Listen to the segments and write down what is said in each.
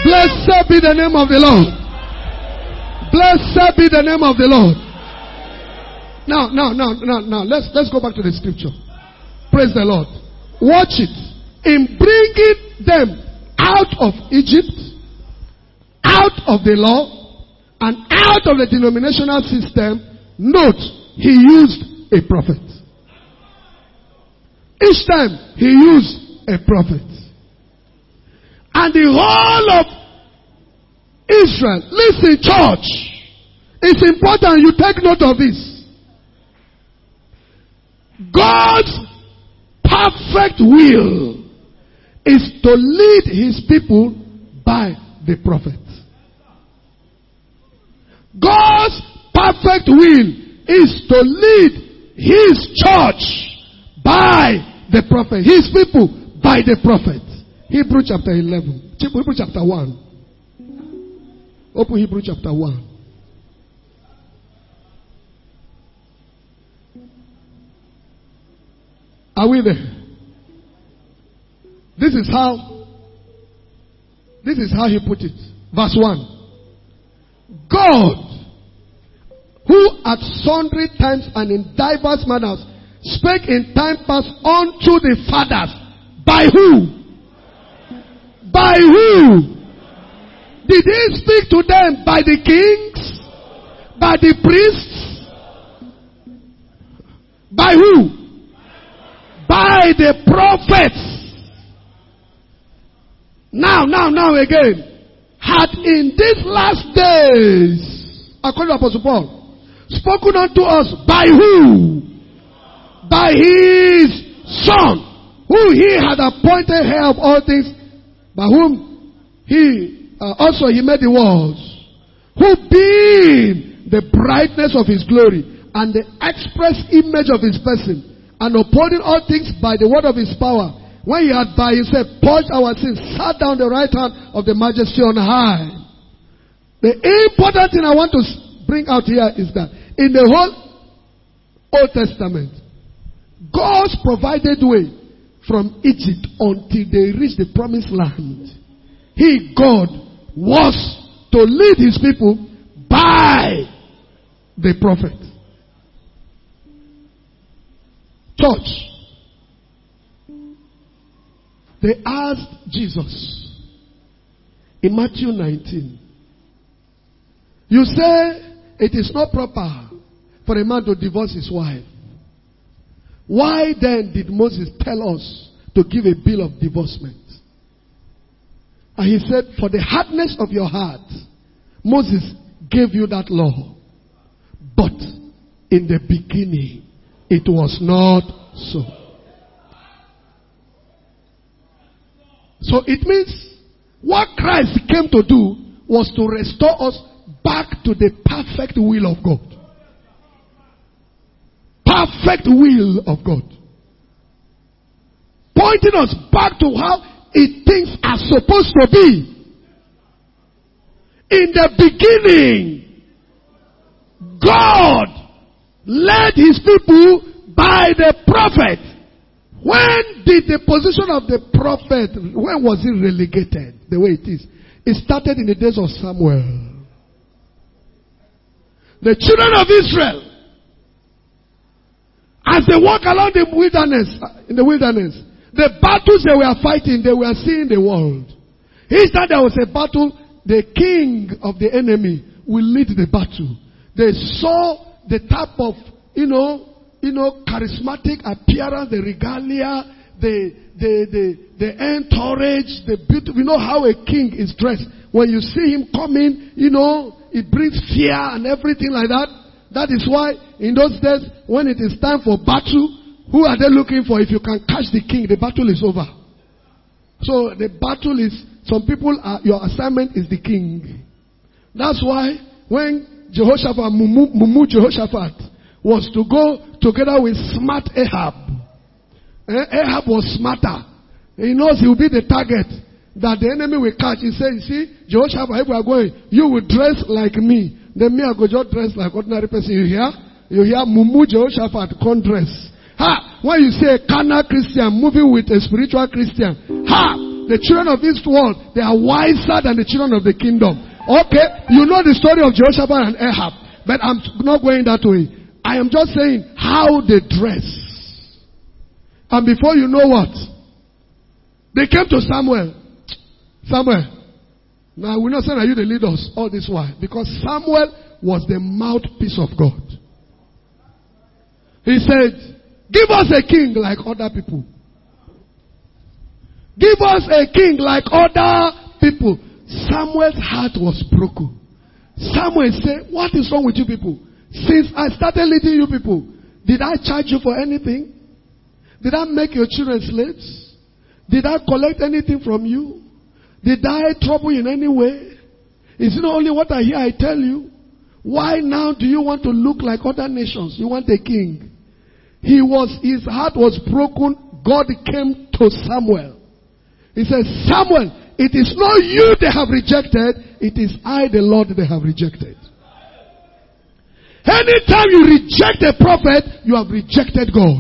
Blessed be the name of the Lord. Blessed be the name of the Lord. Now, let's go back to the scripture. Praise the Lord. Watch it. In bringing them out of Egypt, out of the law, and out of the denominational system, note, he used a prophet. Each time, he used a prophet. And the whole of Israel, listen, church, it's important you take note of this. God's perfect will is to lead his people by the prophet. God's perfect will is to lead his church by the prophet. His people by the prophet. Hebrew chapter 11. Hebrew chapter 1. Open Hebrew chapter 1. Are we there? This is how he put it. Verse 1. God, who at sundry times and in diverse manners spake in time past unto the fathers. By who? By who? Did he speak to them by the kings? By the priests? By who? By the prophets. Now again. Had in these last days, according to Apostle Paul, spoken unto us by who? By his Son, who he had appointed heir of all things, by whom he also he made the worlds, who being the brightness of his glory and the express image of his person, and upholding all things by the word of his power, when he had by himself purged our sins, sat down the right hand of the majesty on high. The important thing I want to bring out here is that in the whole Old Testament, God's provided way from Egypt until they reached the promised land. He, God, was to lead his people by the prophet. Church, they asked Jesus in Matthew 19, you say it is not proper for a man to divorce his wife. Why then did Moses tell us to give a bill of divorcement? And he said, for the hardness of your heart, Moses gave you that law. But in the beginning, it was not so. So it means what Christ came to do was to restore us back to the perfect will of God. Perfect will of God. Pointing us back to how things are supposed to be. In the beginning, God led his people by the prophet. When did the position of the prophet, when was it relegated the way it is? It started in the days of Samuel. The children of Israel, as they walk along the wilderness, the battles they were fighting, they were seeing the world. Each time there was a battle, the king of the enemy will lead the battle. They saw the type of, charismatic appearance, the regalia, the entourage, the beauty. You know how a king is dressed. When you see him coming, it brings fear and everything like that. That is why in those days, when it is time for battle, who are they looking for? If you can catch the king, the battle is over. So the battle is, some people your assignment is the king. That's why when Jehoshaphat, Mumu Jehoshaphat, was to go together with smart Ahab. Ahab was smarter. He knows he will be the target that the enemy will catch. He said, you see, Jehoshaphat, if we are going, you will dress like me. Then me, I go just dress like ordinary person. You hear? You hear Mumu Jehoshaphat, can't dress. When you say a carnal Christian moving with a spiritual Christian, the children of this world, they are wiser than the children of the kingdom. Okay, you know the story of Jehoshaphat and Ahab, but I'm not going that way. I am just saying how they dress. And before you know what, they came to Samuel. Samuel, now we're not saying that you the lead us all this while, because Samuel was the mouthpiece of God. He said, give us a king like other people. Give us a king like other people. Samuel's heart was broken. Samuel said, what is wrong with you people? Since I started leading you people, did I charge you for anything? Did I make your children slaves? Did I collect anything from you? Did I trouble you in any way? Is it not only what I hear I tell you? Why now do you want to look like other nations? You want a king. His heart was broken. God came to Samuel. He said, Samuel, it is not you they have rejected. It is I, the Lord, they have rejected. Anytime you reject a prophet, you have rejected God.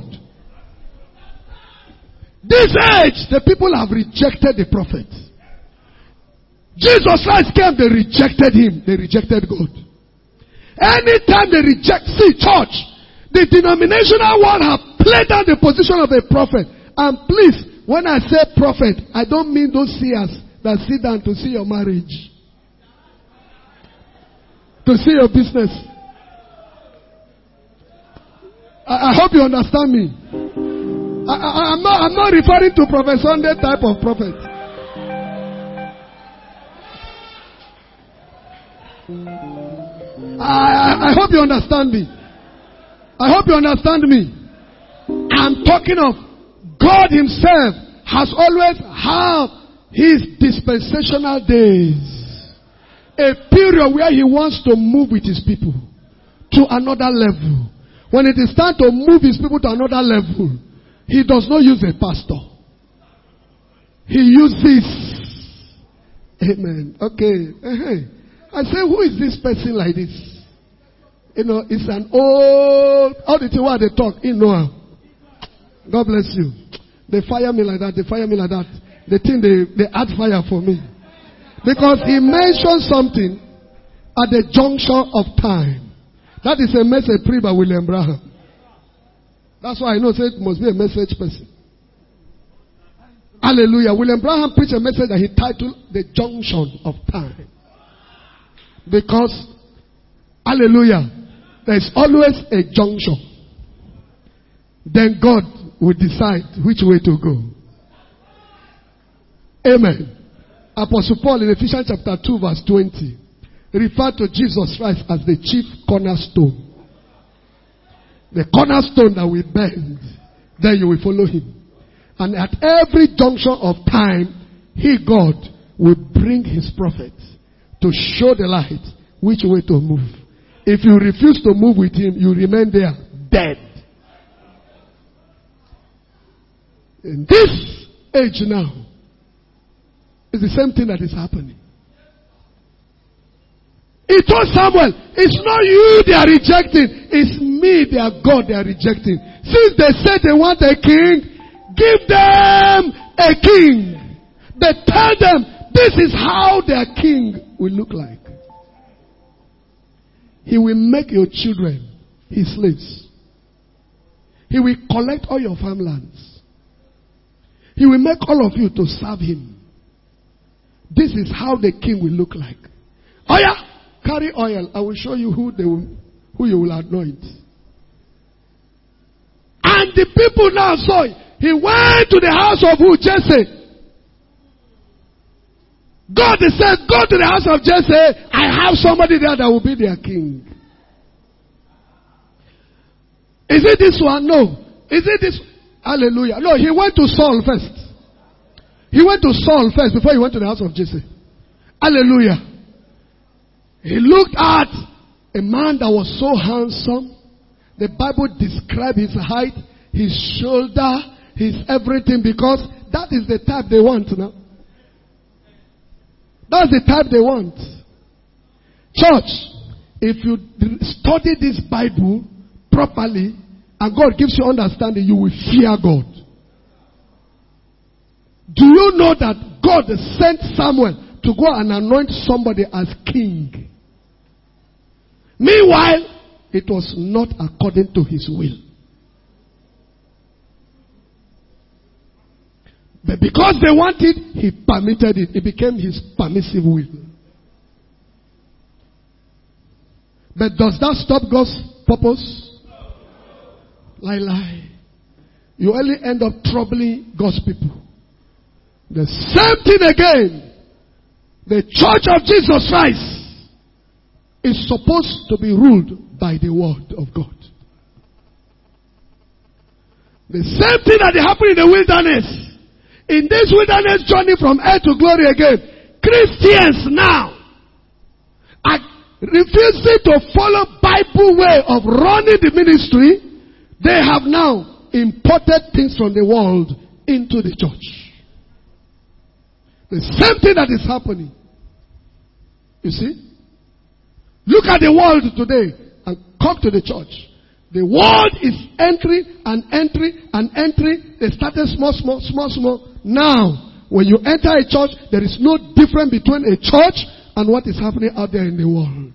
This age, the people have rejected the prophet. Jesus Christ came, they rejected him. They rejected God. Anytime they reject, see church, the denominational world have played down the position of a prophet. And please, when I say prophet, I don't mean those seers that sit down to see your marriage, to see your business. I hope you understand me. I'm not referring to Prophet Sunday type of prophet. I hope you understand me. I hope you understand me. I'm talking of God himself has always had his dispensational days. A period where he wants to move with his people to another level. When it is time to move his people to another level, he does not use a pastor. He uses, amen. Okay. I say, who is this person like this? You know, it's an old, how did you want to talk? You know, God bless you. They fire me like that. They fire me like that. They think they add fire for me. Because he mentioned something at the juncture of time. That is a message preached by William Branham. That's why I know it must be a message person. Hallelujah. William Branham preached a message that he titled The Junction of Time. Because, hallelujah, there is always a junction. Then God will decide which way to go. Amen. Apostle Paul in Ephesians chapter 2 verse 20 referred to Jesus Christ as the chief cornerstone. The cornerstone that will bend, then you will follow him. And at every junction of time, he, God, will bring his prophets to show the light which way to move. If you refuse to move with him, you remain there dead. In this age now, it's the same thing that is happening. He told Samuel, it's not you they are rejecting, it's me, their God, they are rejecting. Since they said they want a king, give them a king. But tell them, this is how their king will look like. He will make your children his slaves. He will collect all your farmlands. He will make all of you to serve him. This is how the king will look like. Oh yeah, carry oil. I will show you who you will anoint. And the people now saw it. He went to the house of who? Jesse. God said, go to the house of Jesse. I have somebody there that will be their king. Is it this one? No. Is it this? Hallelujah. No, he went to Saul first. He went to Saul first before he went to the house of Jesse. Hallelujah. He looked at a man that was so handsome. The Bible described his height, his shoulder, his everything, because that is the type they want now. That's the type they want. Church, if you study this Bible properly and God gives you understanding, you will fear God. Do you know that God sent Samuel to go and anoint somebody as king? Meanwhile, it was not according to his will. But because they wanted, he permitted it. It became his permissive will. But does that stop God's purpose? Lie. You only end up troubling God's people. The same thing again. The church of Jesus Christ is supposed to be ruled by the word of God. The same thing that happened in the wilderness. In this wilderness journey from earth to glory again, Christians now are refusing to follow Bible way of running the ministry. They have now imported things from the world into the church. The same thing that is happening. You see? Look at the world today and come to the church. The world is entering and entering and entering. They started small. Now, when you enter a church, there is no difference between a church and what is happening out there in the world.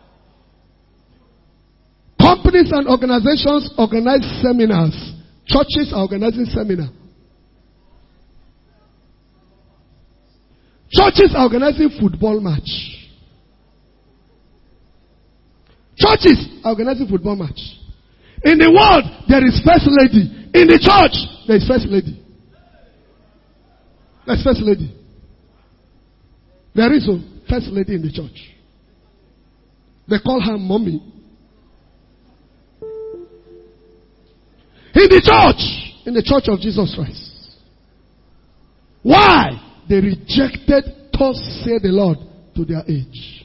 Companies and organizations organize seminars. Churches are organizing seminars. Churches are organizing football match. Churches are organizing football match. In the world, there is first lady. In the church, there is first lady. There's first lady. There is a first lady in the church. They call her mommy. In the church of Jesus Christ. Why? They rejected, thus said the Lord, to their age.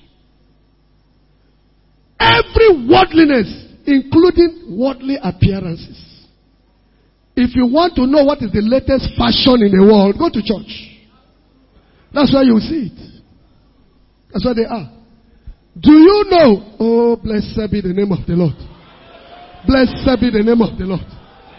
Every worldliness, including worldly appearances. If you want to know what is the latest fashion in the world, go to church. That's where you see it. That's where they are. Do you know? Oh, blessed be the name of the Lord. Blessed be the name of the Lord.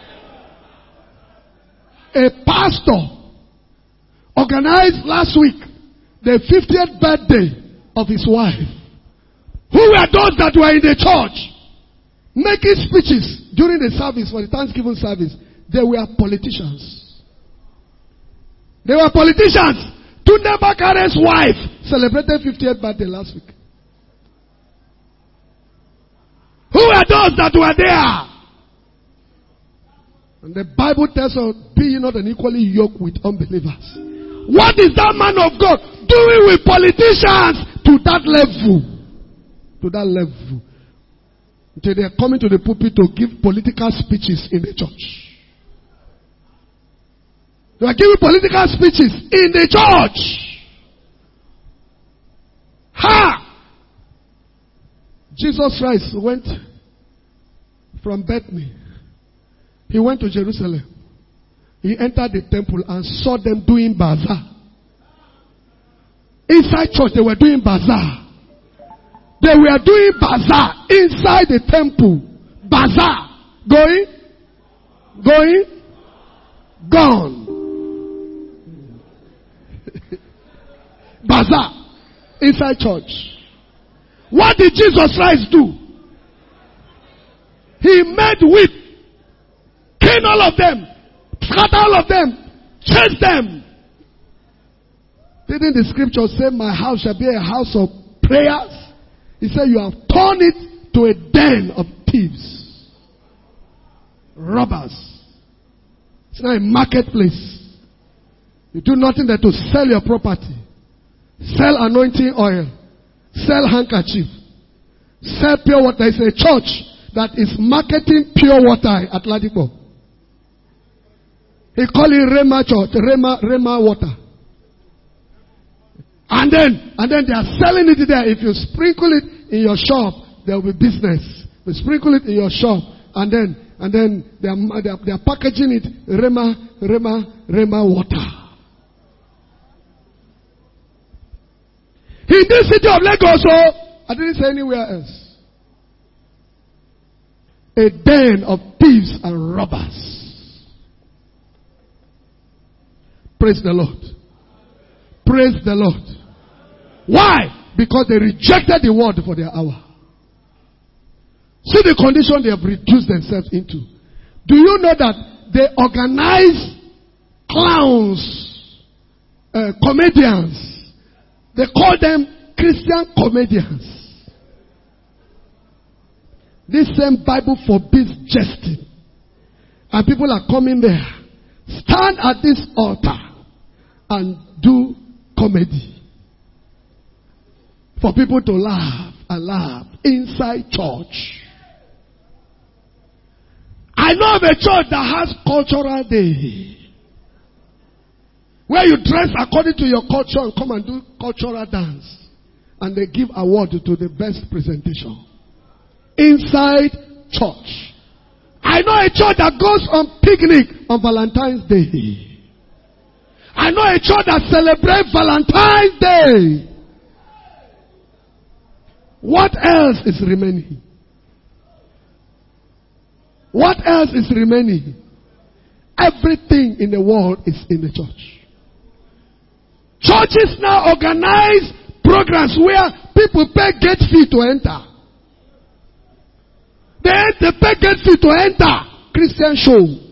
A pastor organized last week the 50th birthday of his wife. Who were those that were in the church making speeches during the service, for the Thanksgiving service? They were politicians. Tunde Bakare's wife celebrated 50th birthday last week. Who were those that were there? And the Bible tells us, be ye not unequally yoked with unbelievers. What is that man of God doing with politicians to that level? To that level. Until they are coming to the pulpit to give political speeches in the church. They are giving political speeches in the church. Jesus Christ went from Bethany. He went to Jerusalem. He entered the temple and saw them doing bazaar. Inside church, they were doing bazaar. They were doing bazaar inside the temple. Bazaar. Going, gone. Bazaar. Inside church. What did Jesus Christ do? He made whip. Cane all of them. Scatter all of them. Chase them. Didn't the scripture say, my house shall be a house of prayers? He said, you have turned it to a den of thieves. Robbers. It's not a marketplace. You do nothing but to sell your property. Sell anointing oil. Sell handkerchief. Sell pure water. There is a church that is marketing pure water at Ladipo. He call it Rema Church, Rema water. And then they are selling it there. If you sprinkle it in your shop, there will be business. You sprinkle it in your shop, and then they are packaging it Rema water. In this city of Lagos, I didn't say anywhere else. A den of thieves and robbers. Praise the Lord. Praise the Lord. Why? Because they rejected the word for their hour. See the condition they have reduced themselves into. Do you know that they organize clowns, comedians? They call them Christian comedians. This same Bible forbids jesting. And people are coming there. Stand at this altar and do comedy. For people to laugh and laugh inside church. I know of a church that has cultural day. Where you dress according to your culture and come and do cultural dance. And they give award to the best presentation. Inside church. I know a church that goes on picnic on Valentine's Day. I know a church that celebrates Valentine's Day. What else is remaining? What else is remaining? Everything in the world is in the church. Churches now organize programs where people pay gate fee to enter. They pay gate fee to enter. Christian show.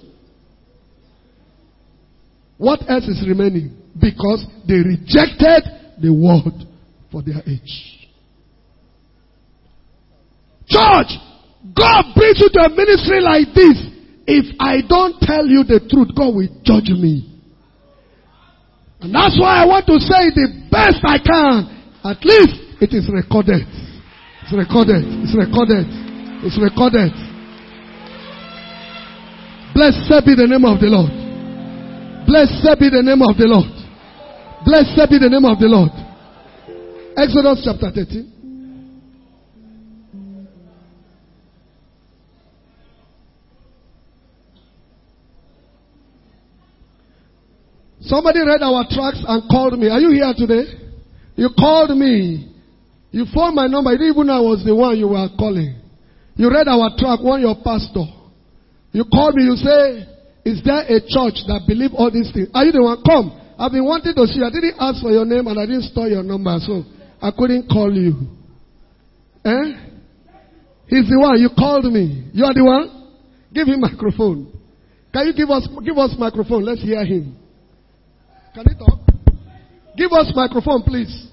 What else is remaining? Because they rejected the word for their age. Church, God brings you to a ministry like this. If I don't tell you the truth, God will judge me. And that's why I want to say the best I can. At least it is recorded. It's recorded. It's recorded. It's recorded. Blessed be the name of the Lord. Blessed be the name of the Lord. Blessed be the name of the Lord. Exodus chapter 13. Somebody read our tracts and called me. Are you here today? You called me. You phoned my number. You didn't even know I was the one you were calling. You read our tract, warn your pastor. You called me, you say, is there a church that believe all these things? Are you the one? Come. I've been wanting to see you. I didn't ask for your name and I didn't store your number, so I couldn't call you. He's the one. You called me. You are the one? Give him microphone. Can you give us microphone? Let's hear him. Can he talk? Give us microphone, please.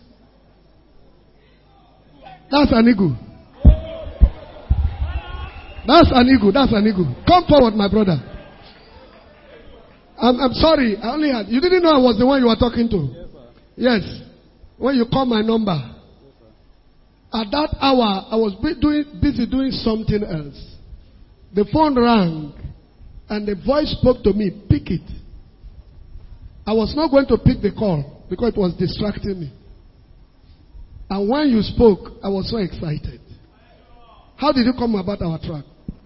That's an eagle. That's an eagle. That's an eagle. Come forward, my brother. I'm sorry. I only had. You didn't know I was the one you were talking to. Yes, sir. Yes. When you call my number. Yes, sir. At that hour, I was busy doing something else. The phone rang, and the voice spoke to me. Pick it. I was not going to pick the call because it was distracting me. And when you spoke, I was so excited. How did you come about our track?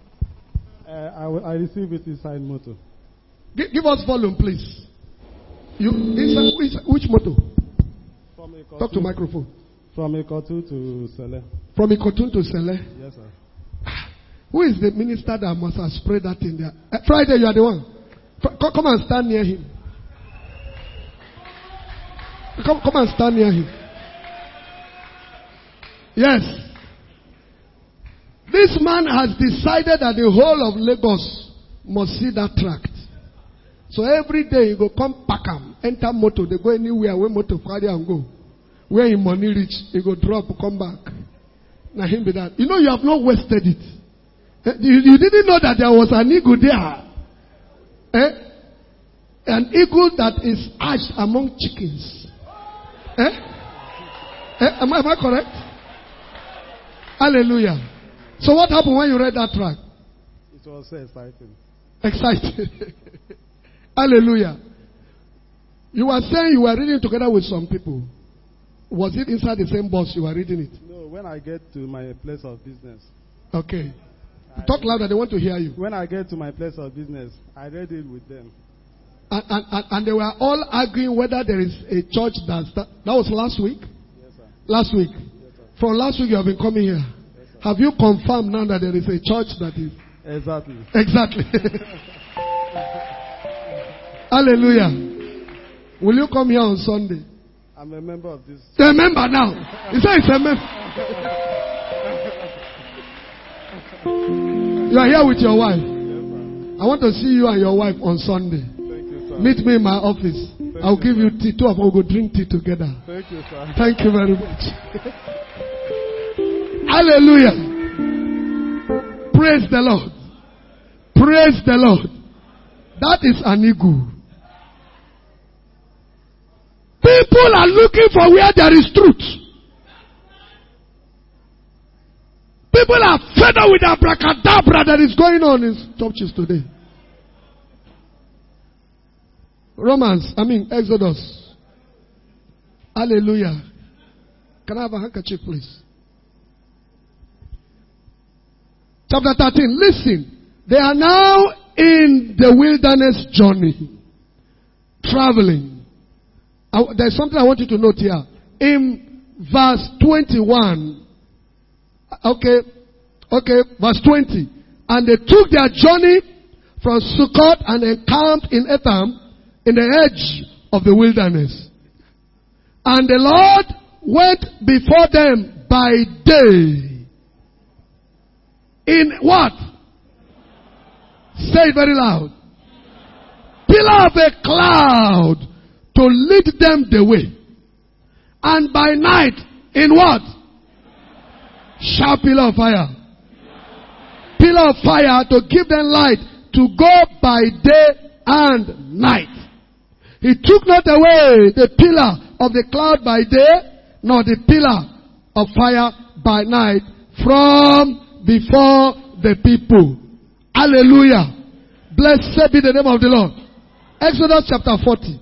I received it inside motor. Give us volume, please. Which motor? Talk to microphone. From Ikotu to Sele. From Ikotu to Sele? Yes, sir. Who is the minister that must have spread that in there? Friday, you are the one. Come and stand near him. Come and stand near him. Yes. This man has decided that the whole of Lagos must see that tract. So every day you go come pack him, enter motor, they go anywhere where motor carry and go. Where him money reach, he go drop, come back. Now him be that. You know you have not wasted it. You didn't know that there was an eagle there. An eagle that is hatched among chickens. Am I correct? Hallelujah. So what happened when you read that tract? It was so exciting. Exciting. Hallelujah. You were saying you were reading together with some people. Was it inside the same bus you were reading it? No, when I get to my place of business. Okay. Talk louder, they want to hear you. When I get to my place of business, I read it with them. And they were all arguing whether there is a church that was last week? Yes, sir. Last week? Yes, sir. From last week you have been coming here. Yes, sir. Have you confirmed now that there is a church that is? Exactly. Exactly. Hallelujah. Will you come here on Sunday? I'm a member of this. You're a member now. He said he's a member. You are here with your wife. Yes, I want to see you and your wife on Sunday. Thank you, sir. Meet me in my office. I'll give you tea. Two of us will go drink tea together. Thank you, sir. Thank you very much. Hallelujah. Praise the Lord. Praise the Lord. That is an eagle. People are looking for where there is truth. People are fed up with the abracadabra that is going on in churches today. Exodus. Hallelujah. Can I have a handkerchief, please? Chapter 13. Listen. They are now in the wilderness journey. Traveling. There's something I want you to note here. In verse 21. Okay. Verse 20. And they took their journey from Sukkot and encamped in Etham, in the edge of the wilderness. And the Lord went before them by day. In what? Say it very loud. Pillar of a cloud to lead them the way. And by night, in what? Sharp pillar of fire. Pillar of fire to give them light to go by day and night. He took not away the pillar of the cloud by day, nor the pillar of fire by night from before the people. Hallelujah. Blessed be the name of the Lord. Exodus chapter 40.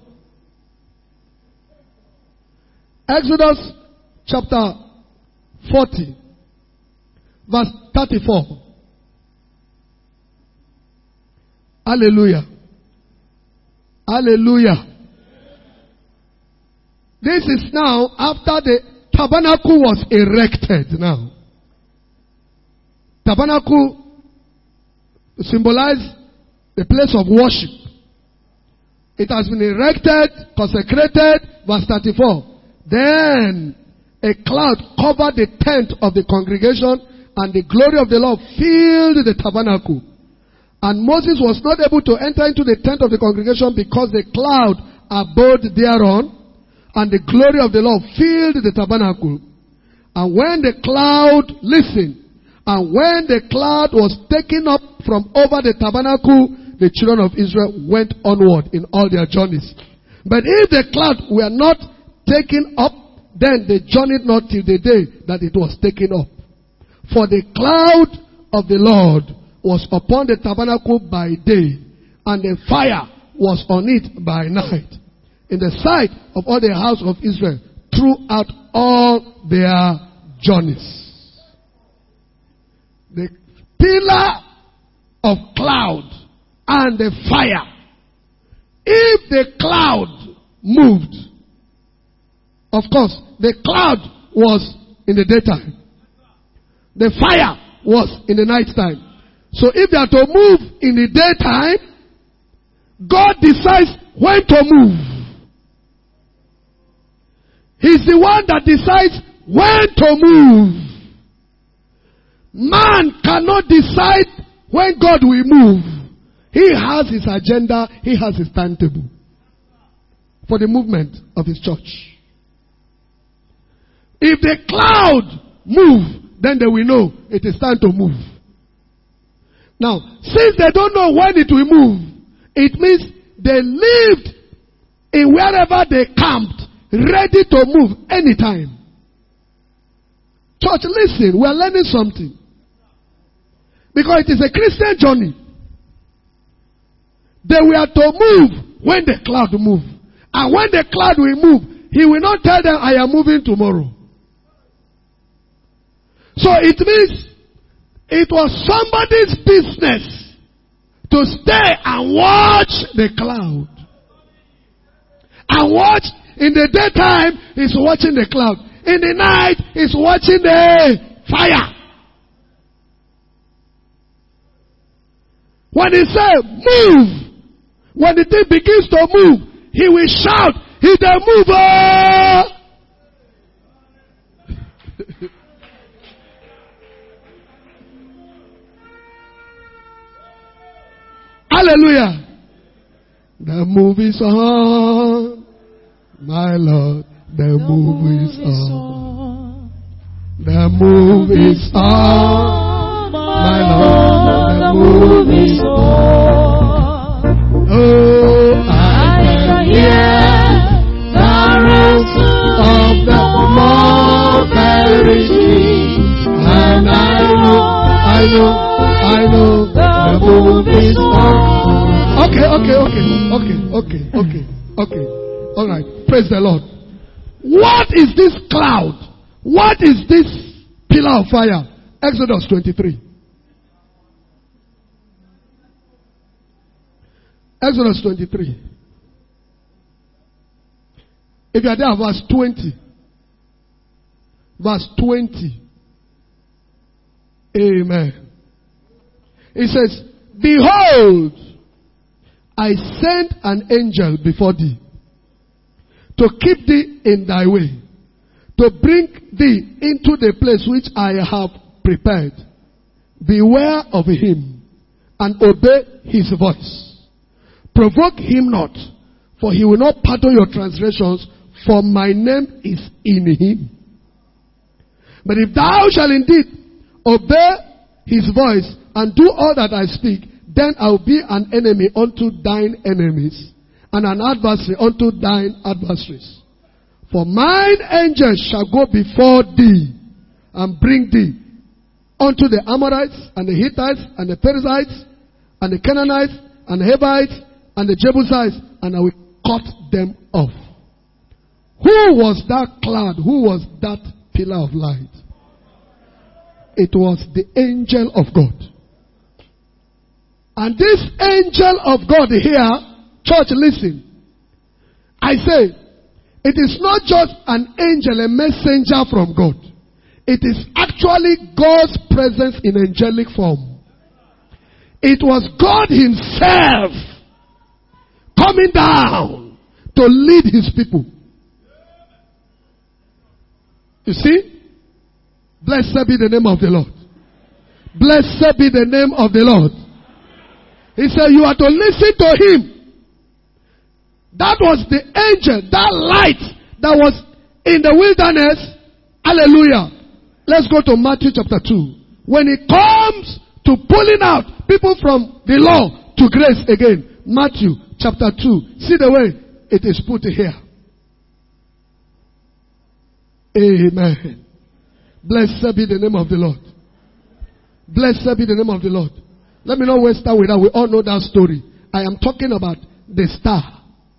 Exodus chapter 40. Verse 34. Hallelujah. Hallelujah. This is now after the tabernacle was erected now. Tabernacle symbolizes the place of worship. It has been erected, consecrated. Verse 34. Then a cloud covered the tent of the congregation, and the glory of the Lord filled the tabernacle. And Moses was not able to enter into the tent of the congregation because the cloud abode thereon, and the glory of the Lord filled the tabernacle. And when the cloud, listen, and when the cloud was taken up from over the tabernacle, the children of Israel went onward in all their journeys. But if the cloud were not taken up, then they journeyed not till the day that it was taken up. For the cloud of the Lord was upon the tabernacle by day, and the fire was on it by night, in the sight of all the house of Israel throughout all their journeys. The pillar of cloud and the fire. If the cloud moved, of course, the cloud was in the daytime. The fire was in the night time. So if they are to move in the daytime, God decides when to move. He's the one that decides when to move. Man cannot decide when God will move. He has his agenda, he has his timetable for the movement of his church. If the cloud move, then they will know it is time to move. Now, since they don't know when it will move, it means they lived in wherever they camped, ready to move anytime. Church, listen, we are learning something. Because it is a Christian journey. They were to move when the cloud move. And when the cloud will move, he will not tell them, I am moving tomorrow. So it means it was somebody's business to stay and watch the cloud. And watch, in the daytime, he's watching the cloud. In the night, he's watching the fire. When he says, move, when the thing begins to move, he will shout, "He's the mover!" Hallelujah. The move is on, my Lord. The move is on. The move is on, my Lord. The move is on. Oh, I can hear the rustle of the mulberry tree, and I know the move is on. Okay. All right. Praise the Lord. What is this cloud? What is this pillar of fire? Exodus 23. Exodus 23. If you are there, verse 20. Verse 20. Amen. It says, "Behold, I send an angel before thee, to keep thee in thy way, to bring thee into the place which I have prepared. Beware of him, and obey his voice. Provoke him not, for he will not pardon your transgressions, for my name is in him. But if thou shalt indeed obey his voice, and do all that I speak, then I will be an enemy unto thine enemies, and an adversary unto thine adversaries. For mine angels shall go before thee, and bring thee unto the Amorites, and the Hittites, and the Perizzites, and the Canaanites, and the Hivites, and the Jebusites, and I will cut them off." Who was that cloud? Who was that pillar of light? It was the angel of God. And this angel of God here, church, listen. I say, it is not just an angel, a messenger from God. It is actually God's presence in angelic form. It was God himself coming down to lead his people. You see? Blessed be the name of the Lord. Blessed be the name of the Lord. He said, you are to listen to him. That was the angel, that light that was in the wilderness. Hallelujah. Let's go to Matthew chapter 2. When it comes to pulling out people from the law to grace again. Matthew chapter 2. See the way it is put here. Amen. Blessed be the name of the Lord. Blessed be the name of the Lord. Let me not waste time with that. We all know that story. I am talking about the star.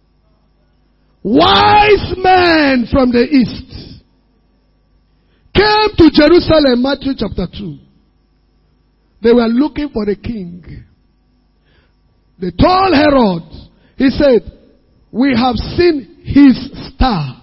Wise men from the east came to Jerusalem, Matthew chapter 2. They were looking for the king. They told Herod, he said, "We have seen his star.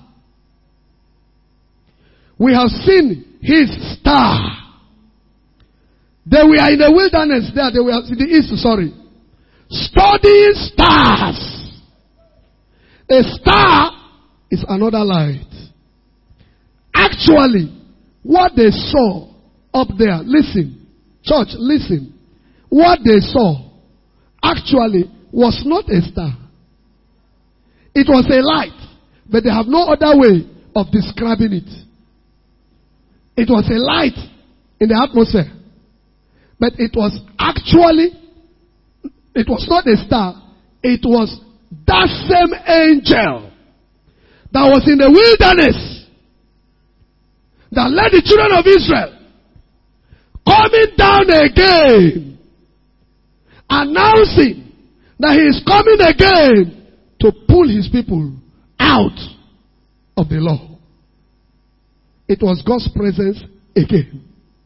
We have seen his star." They were in the wilderness there. They were in the east, studying stars. A star is another light. Actually, what they saw up there, listen, church, listen. What they saw actually was not a star. It was a light, but they have no other way of describing it. It was a light in the atmosphere. But it was actually, it was not a star. It was that same angel that was in the wilderness that led the children of Israel coming down again, announcing that he is coming again to pull his people out of the law. It was God's presence again.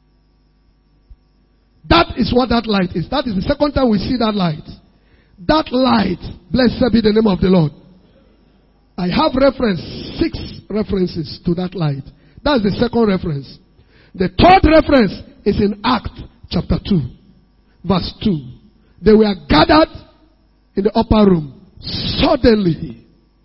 That is what that light is. That is the second time we see that light. That light, blessed be the name of the Lord. I have 6 references to that light. That's the second reference. The third reference is in Acts chapter 2, verse 2. They were gathered in the upper room. Suddenly,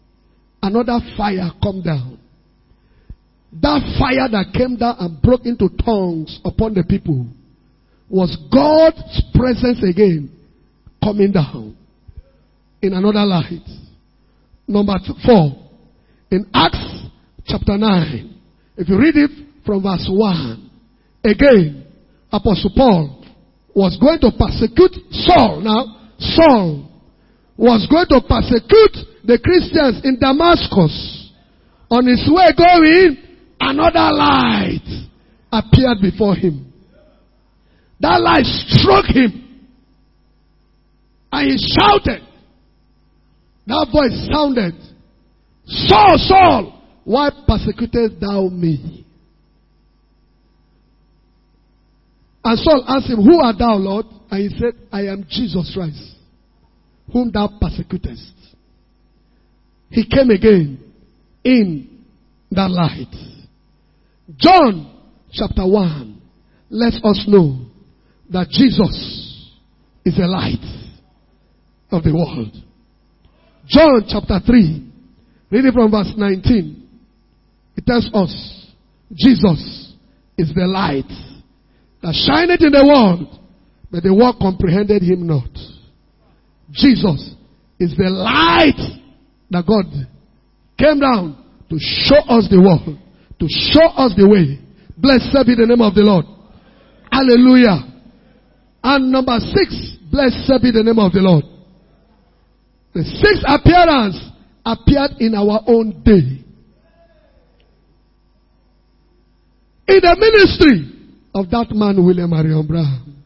another fire come down. That fire that came down and broke into tongues upon the people was God's presence again coming down in another light. Number 4, in Acts chapter 9, if you read it from verse 1, again, Apostle Paul was going to persecute Saul. Now, Saul was going to persecute the Christians in Damascus. On his way going, another light appeared before him. That light struck him. And he shouted. That voice sounded, Saul, Saul, why persecutest thou me? And Saul asked him, who art thou, Lord? And he said, I am Jesus Christ, whom thou persecutest. He came again in that light. John chapter 1 lets us know that Jesus is the light of the world. John chapter 3, reading from verse 19, it tells us Jesus is the light that shineth in the world, but the world comprehended him not. Jesus is the light that God came down to show us the world, to show us the way. Blessed be the name of the Lord. Hallelujah. And number 6, blessed be the name of the Lord. The 6th appearance appeared in our own day. In the ministry of that man, William Marion Branham.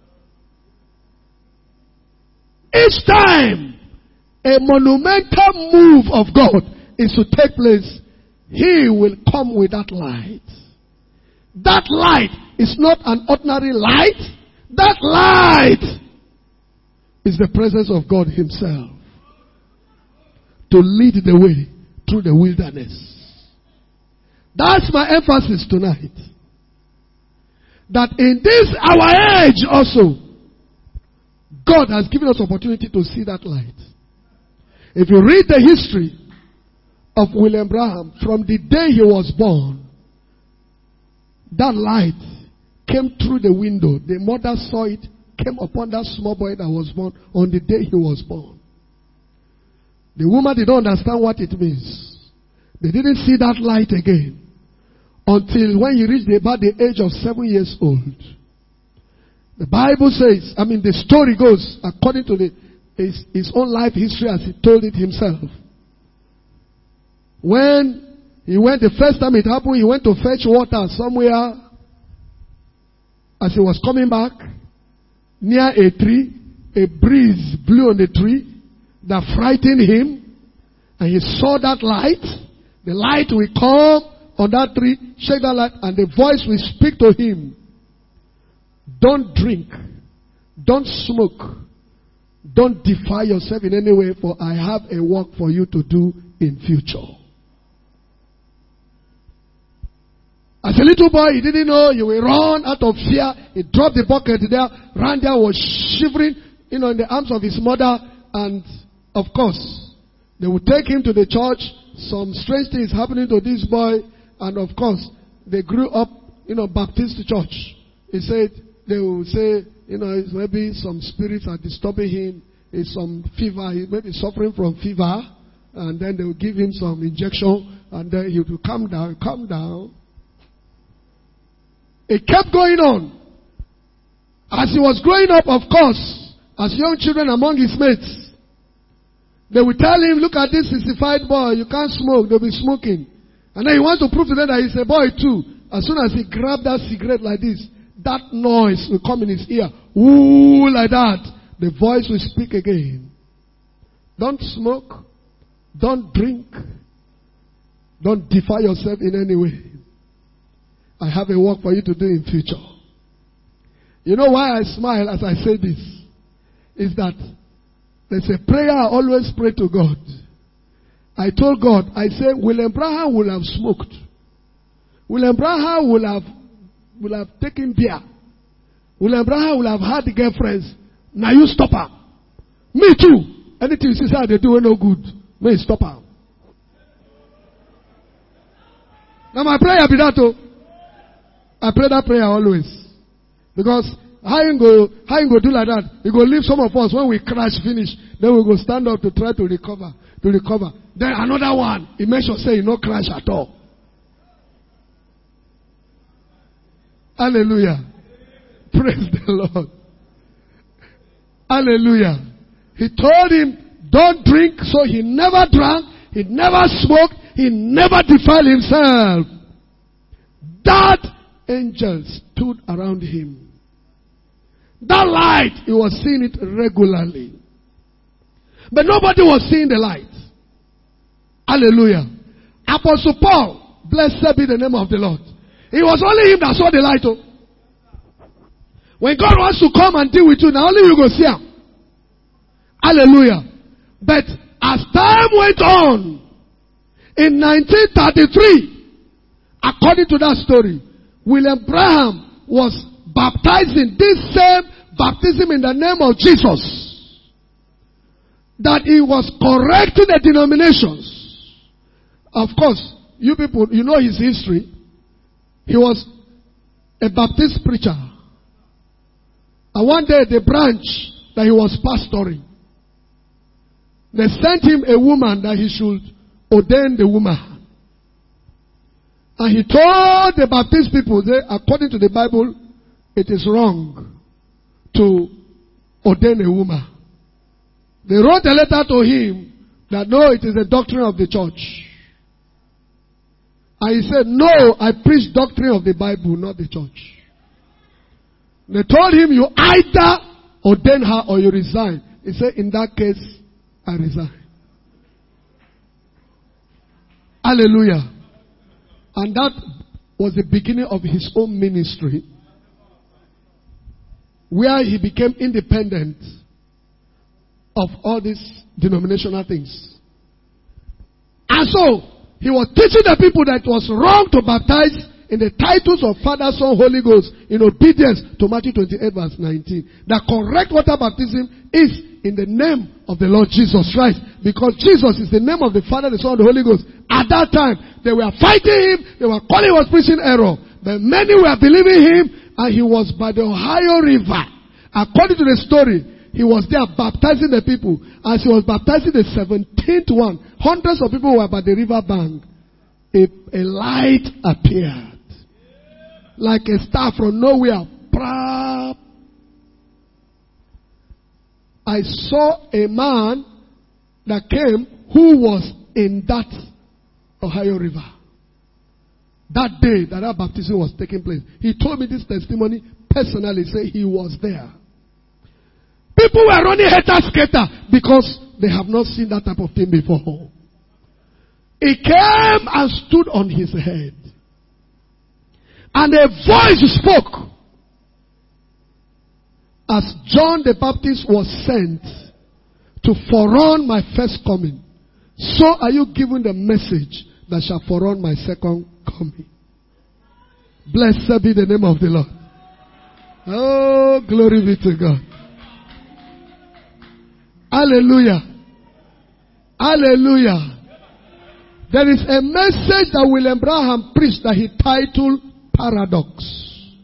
Each time a monumental move of God is to take place, he will come with that light. That light is not an ordinary light. That light is the presence of God himself to lead the way through the wilderness. That's my emphasis tonight. That in this our age also, God has given us opportunity to see that light. If you read the history of William Branham, from the day he was born, that light came through the window. The mother saw it, came upon that small boy that was born on the day he was born. The woman did not understand what it means. They didn't see that light again until when he reached about the age of 7 years old. The Bible says, the story goes according to his own life history as he told it himself. When he went, the first time it happened, he went to fetch water somewhere. As he was coming back, near a tree, a breeze blew on the tree that frightened him. And he saw that light. The light will come on that tree, shake that light, and the voice will speak to him. Don't drink. Don't smoke. Don't defile yourself in any way, for I have a work for you to do in future. As a little boy, he didn't know. He will run out of fear. He dropped the bucket there, ran there, was shivering, in the arms of his mother. And, of course, they would take him to the church. Some strange things happening to this boy. And, of course, they grew up, Baptist church. He said, they will say, maybe some spirits are disturbing him. It's some fever. He may be suffering from fever. And then they will give him some injection. And then he will calm down. It kept going on. As he was growing up, of course, as young children among his mates, they would tell him, look at this 65 boy, you can't smoke, they'll be smoking. And then he wants to prove to them that he's a boy too. As soon as he grabbed that cigarette like this, that noise will come in his ear. Ooh, like that. The voice will speak again. Don't smoke. Don't drink. Don't defile yourself in any way. I have a work for you to do in future. You know why I smile as I say this? Is that there's a prayer I always pray to God. I told God, I said, William Branham will have smoked. William Branham will have taken beer. William Branham will have had girlfriends. Now you stop her. Me too. Anything you see how they do no good. May stop her. Now my prayer be that too. I pray that prayer always. Because how you go do like that? You go leave some of us when we crash finish. Then we go stand up to try to recover. Then another one. He makes sure say you no crash at all. Hallelujah. Praise the Lord. Hallelujah. He told him, don't drink, so he never drank, he never smoked, he never defiled himself. That angel stood around him. That light, he was seeing it regularly. But nobody was seeing the light. Hallelujah. Apostle Paul, blessed be the name of the Lord. It was only him that saw the light. Oh. When God wants to come and deal with you, now only you go see him. Hallelujah. But as time went on, in 1933, according to that story, William Branham was baptizing this same baptism in the name of Jesus. That he was correcting the denominations. Of course, you people, you know his history. He was a Baptist preacher. And one day, the branch that he was pastoring, they sent him a woman that he should ordain the woman. And he told the Baptist people that according to the Bible, it is wrong to ordain a woman. They wrote a letter to him that no, it is a doctrine of the church. And he said, no, I preach doctrine of the Bible, not the church. They told him, you either ordain her or you resign. He said, in that case, I resign. Hallelujah. And that was the beginning of his own ministry, where he became independent of all these denominational things. And so, he was teaching the people that it was wrong to baptize in the titles of Father, Son, Holy Ghost in obedience to Matthew 28 verse 19. The correct water baptism is in the name of the Lord Jesus Christ. Because Jesus is the name of the Father, the Son, and the Holy Ghost. At that time, they were fighting him. They were calling him was preaching error. But many were believing him, and he was by the Ohio River. According to the story, he was there baptizing the people. As he was baptizing the 17th one, hundreds of people were by the river bank. A light appeared. Like a star from nowhere. I saw a man that came who was in that Ohio River. That day that baptism was taking place. He told me this testimony personally. Say he was there. People were running hater-skater because they have not seen that type of thing before. He came and stood on his head. And a voice spoke. As John the Baptist was sent to forerun my first coming, so are you given the message that shall forerun my second coming. Blessed be the name of the Lord. Oh, glory be to God. Hallelujah. Hallelujah. There is a message that William Branham preached that he titled Paradox.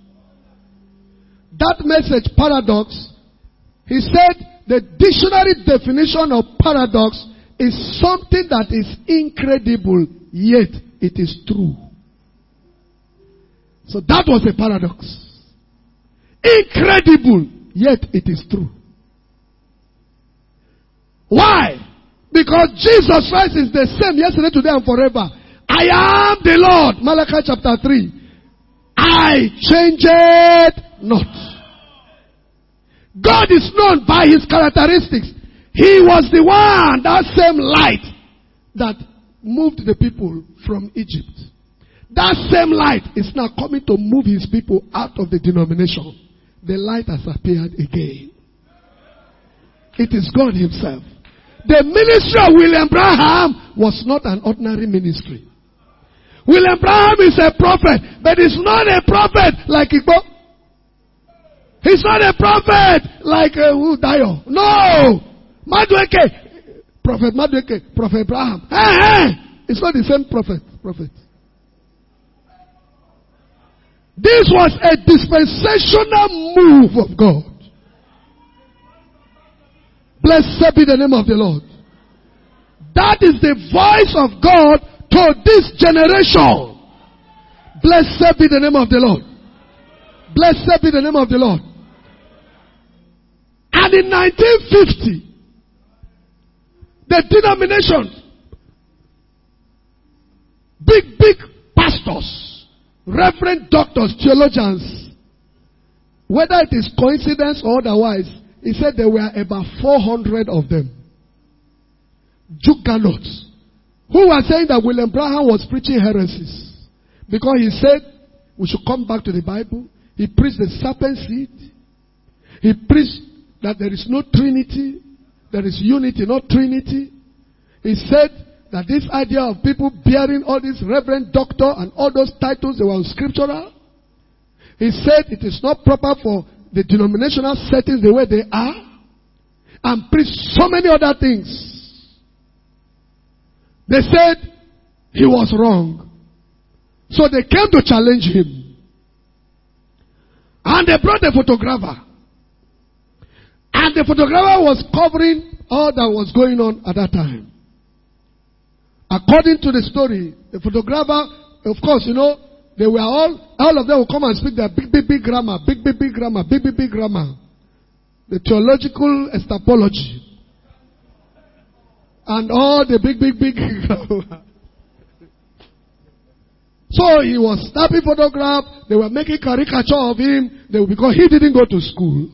That message, Paradox, he said the dictionary definition of paradox is something that is incredible, yet it is true. So that was a paradox. Incredible, yet it is true. Why? Because Jesus Christ is the same yesterday, today, and forever. I am the Lord. Malachi chapter 3. I changed not. God is known by his characteristics. He was the one, that same light that moved the people from Egypt. That same light is now coming to move his people out of the denomination. The light has appeared again. It is God himself. The ministry of William Branham was not an ordinary ministry. William Branham is a prophet, but he's not a prophet like Igbo. He's not a prophet like Dio. No! Madueke. Prophet Madueke. Prophet Branham. It's not the same prophet. This was a dispensational move of God. Blessed be the name of the Lord. That is the voice of God to this generation. Blessed be the name of the Lord. Blessed be the name of the Lord. And in 1950, the denominations, big pastors, reverend doctors, theologians, whether it is coincidence or otherwise, he said there were about 400 of them. Juggernauts, who were saying that William Branham was preaching heresies. Because he said we should come back to the Bible. He preached the serpent seed. He preached that there is no Trinity. There is unity, not Trinity. He said that this idea of people bearing all this reverend doctor and all those titles, they were unscriptural. He said it is not proper for the denominational settings the way they are. And preached so many other things. They said he was wrong. So they came to challenge him. And they brought a photographer. And the photographer was covering all that was going on at that time. According to the story, the photographer, of course, you know, they were all of them will come and speak their big grammar, big grammar, big grammar. The theological estapology. And all the big grammar. So he was snapping photograph. They were making caricature of him. Because he didn't go to school.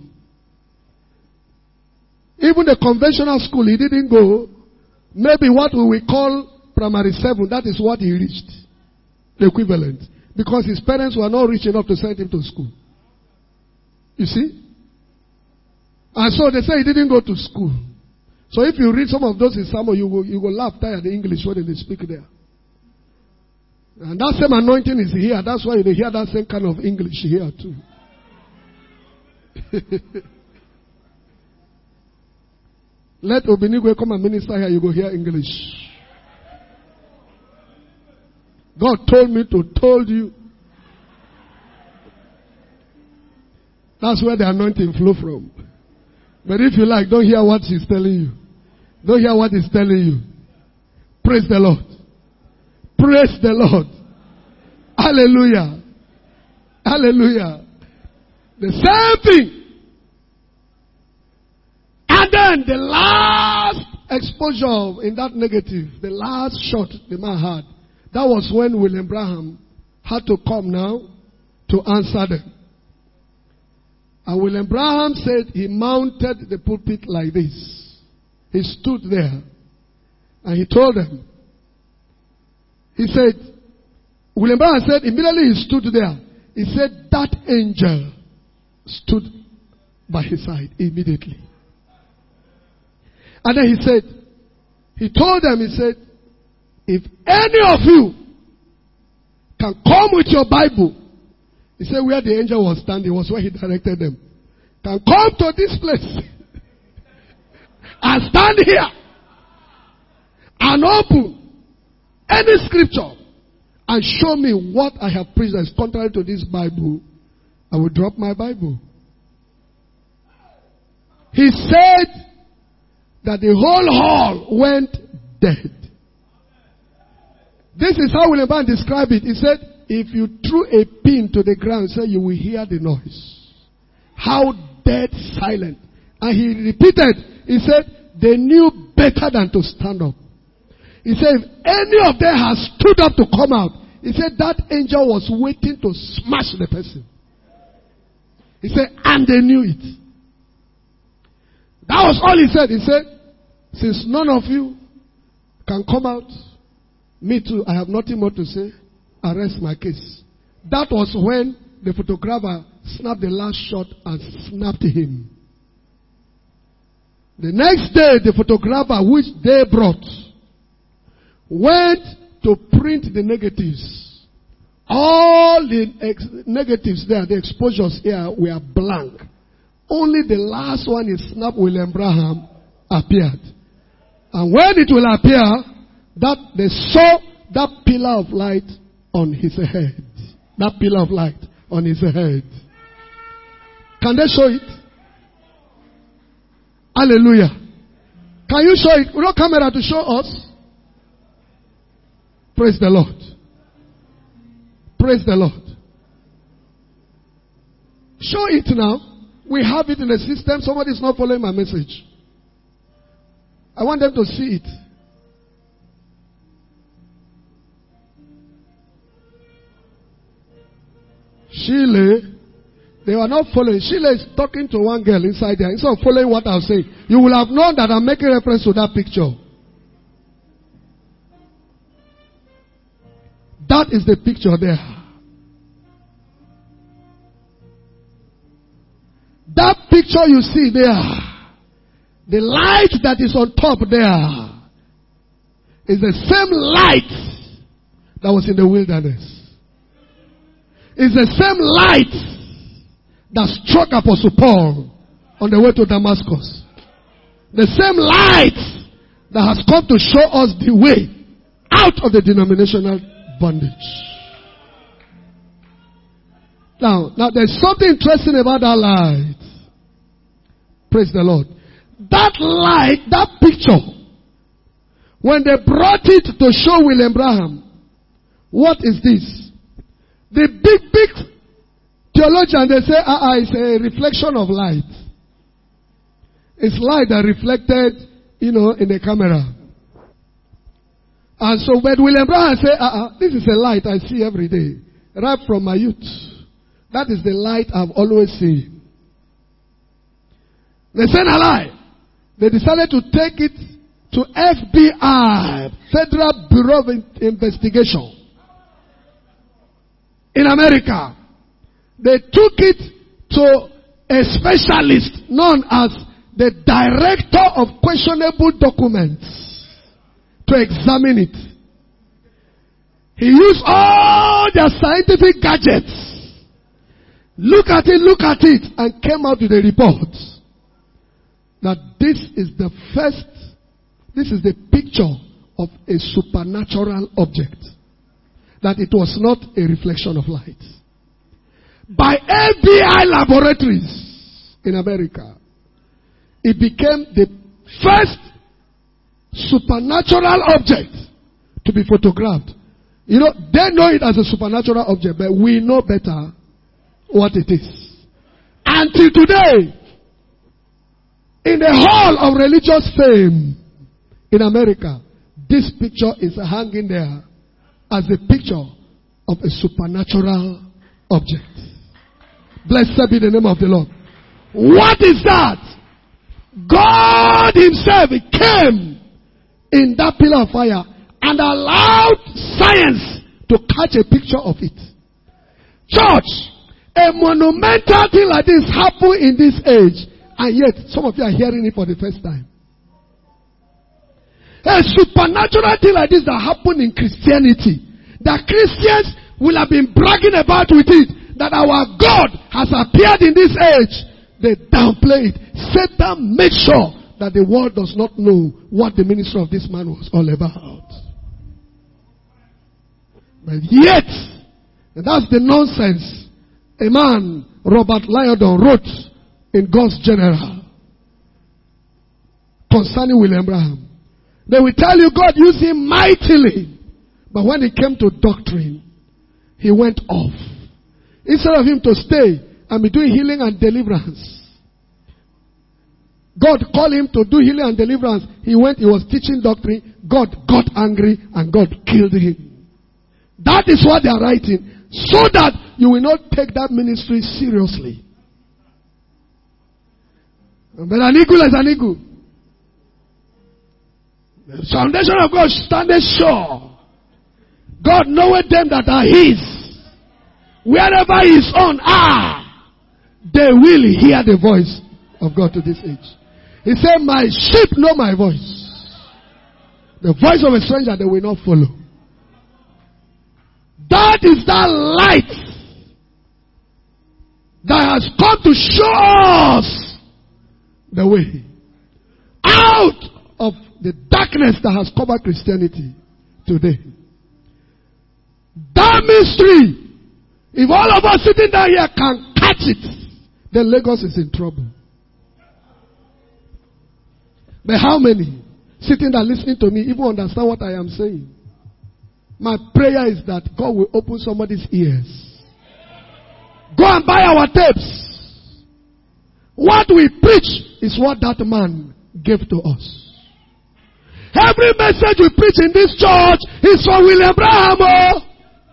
Even the conventional school, he didn't go. Maybe what we will call primary 7, that is what he reached. The equivalent. Because his parents were not rich enough to send him to school. You see? And so they say he didn't go to school. So if you read some of those in sermon, you will laugh tired the English when they speak there. And that same anointing is here. That's why you hear that same kind of English here too. Let Obinigwe come and minister here, you go hear English. God told me to told you. That's where the anointing flow from. But if you like, don't hear what he's telling you. Don't hear what he's telling you. Praise the Lord. Praise the Lord. Hallelujah. Hallelujah. The same thing. And then the last exposure in that negative, the last shot the man had, that was when William Branham had to come now to answer them. And William Branham said he mounted the pulpit like this. He stood there and he told them. He said, William Branham said, immediately he stood there. He said, that angel stood by his side immediately. And then he told them, he said, if any of you can come with your Bible, he said where the angel was standing was where he directed them. Can come to this place and stand here and open any scripture and show me what I have preached that is contrary to this Bible, I will drop my Bible. He said that the whole hall went dead. This is how William Branham described it. He said, if you threw a pin to the ground, he said, you will hear the noise. How dead silent. And he repeated, he said, they knew better than to stand up. He said, if any of them has stood up to come out, he said that angel was waiting to smash the person. He said, and they knew it. That was all he said. He said, since none of you can come out, me too, I have nothing more to say. Arrest my case. That was when the photographer snapped the last shot and snapped him. The next day, the photographer which they brought went to print the negatives. All the negatives there, the exposures here were blank. Only the last one is snapped William Branham appeared. And when it will appear, that they saw that pillar of light on his head. That pillar of light on his head. Can they show it? Hallelujah. Can you show it? We don't camera to show us. Praise the Lord. Praise the Lord. Show it now. We have it in the system. Somebody is not following my message. I want them to see it. Sheila, they were not following. Sheila is talking to one girl inside there. Instead of following what I'll say, you will have known that I'm making reference to that picture. That is the picture there. That picture you see there, the light that is on top there, is the same light that was in the wilderness. It's the same light that struck Apostle Paul on the way to Damascus. The same light that has come to show us the way out of the denominational bondage. Now there's something interesting about that light. Praise the Lord. That light, that picture, when they brought it to show William Branham, what is this? The big theologian, they say, it's a reflection of light. It's light that reflected, in the camera. And so when William Branham said, this is a light I see every day, right from my youth. That is the light I've always seen. They said a lie. They decided to take it to FBI, Federal Bureau of Investigation. In America, they took it to a specialist known as the Director of Questionable Documents to examine it. He used all their scientific gadgets. Look at it, and came out with a report that this is the picture of a supernatural object. That it was not a reflection of light. By FBI laboratories in America, it became the first supernatural object to be photographed. They know it as a supernatural object, but we know better what it is. Until today, in the Hall of Religious Fame in America, this picture is hanging there as a picture of a supernatural object. Blessed be the name of the Lord. What is that? God himself came in that pillar of fire and allowed science to catch a picture of it. Church, a monumental thing like this happened in this age, and yet some of you are hearing it for the first time. A supernatural thing like this that happened in Christianity, that Christians will have been bragging about with it, that our God has appeared in this age. They downplay it. Satan made sure that the world does not know what the ministry of this man was all about. But yet, and that's the nonsense a man, Robert Lyodon, wrote in God's General concerning William Branham. They will tell you God used him mightily. But when it came to doctrine, he went off. Instead of him to stay and be doing healing and deliverance, God called him to do healing and deliverance. He was teaching doctrine. God got angry and God killed him. That is what they are writing, so that you will not take that ministry seriously. But an eagle is an eagle. The foundation of God standeth sure. God knoweth them that are his. Wherever his own are, they will hear the voice of God to this age. He said, my sheep know my voice. The voice of a stranger they will not follow. That is that light that has come to show us the way out of the darkness that has covered Christianity today. That mystery If all of us sitting down here can catch it, then Lagos is in trouble. But how many sitting there listening to me even understand what I am saying? My prayer is that God will open somebody's ears. Go and buy our tapes. What we preach is what that man gave to us. Every message we preach in this church is from William Branham.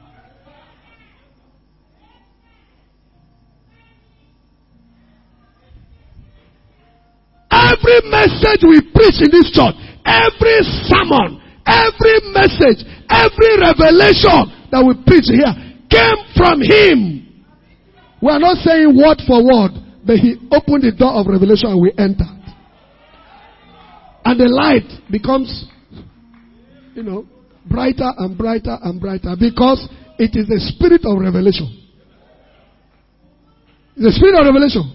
Every message we preach in this church, every sermon, every message, every revelation that we preach here came from him. We are not saying word for word, but he opened the door of revelation and we entered. And the light becomes, brighter and brighter and brighter because it is the spirit of revelation. The spirit of revelation.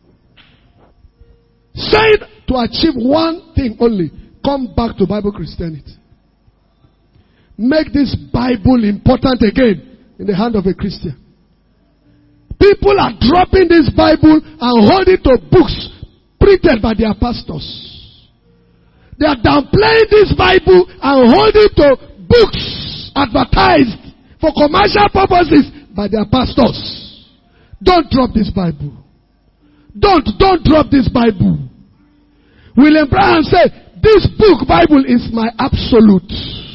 Saying to achieve one thing only, come back to Bible Christianity. Make this Bible important again in the hand of a Christian. People are dropping this Bible and holding to books printed by their pastors. They are downplaying this Bible and holding to books advertised for commercial purposes by their pastors. Don't drop this Bible. Don't drop this Bible. William Branham said, this book, Bible, is my absolute.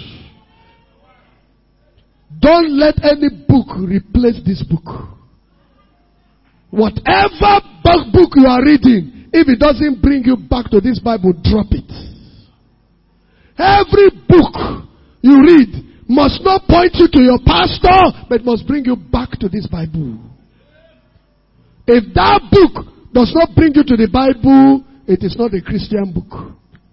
Don't let any book replace this book. Whatever book you are reading, if it doesn't bring you back to this Bible, drop it. Every book you read must not point you to your pastor, but must bring you back to this Bible. If that book does not bring you to the Bible, it is not a Christian book.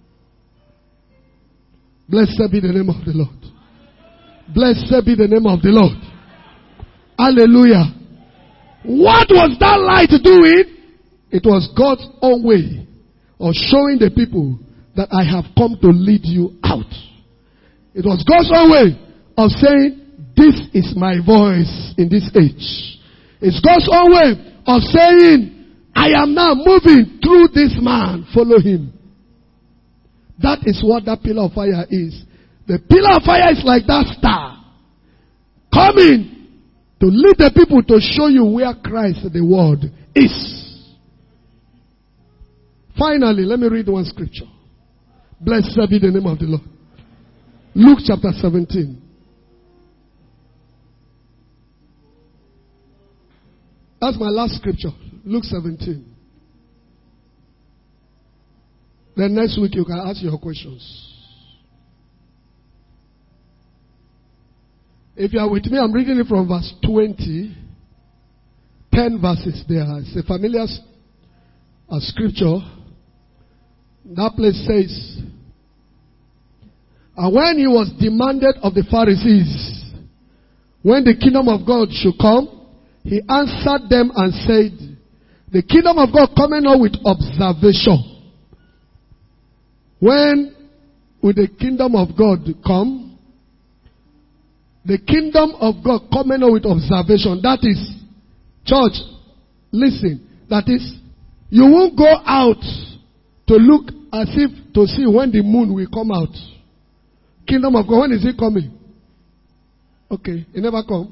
Blessed be the name of the Lord. Blessed be the name of the Lord. Hallelujah. What was that light doing? It was God's own way of showing the people that I have come to lead you out. It was God's own way of saying, this is my voice in this age. It's God's own way of saying, I am now moving through this man. Follow him. That is what that pillar of fire is. The pillar of fire is like that star coming to lead the people to show you where Christ, the word, is. Finally, let me read one scripture. Blessed be the name of the Lord. Luke chapter 17. That's my last scripture. Luke 17. Then next week you can ask your questions. If you are with me, I'm reading it from verse 20. 10 verses there. It's a familiar scripture. That place says, and when he was demanded of the Pharisees, when the kingdom of God should come, he answered them and said, the kingdom of God coming not with observation. When will the kingdom of God come? The kingdom of God coming not with observation. That is, church, listen. That is, you won't go out to look as if to see when the moon will come out. Kingdom of God, when is it coming? Okay, it never come.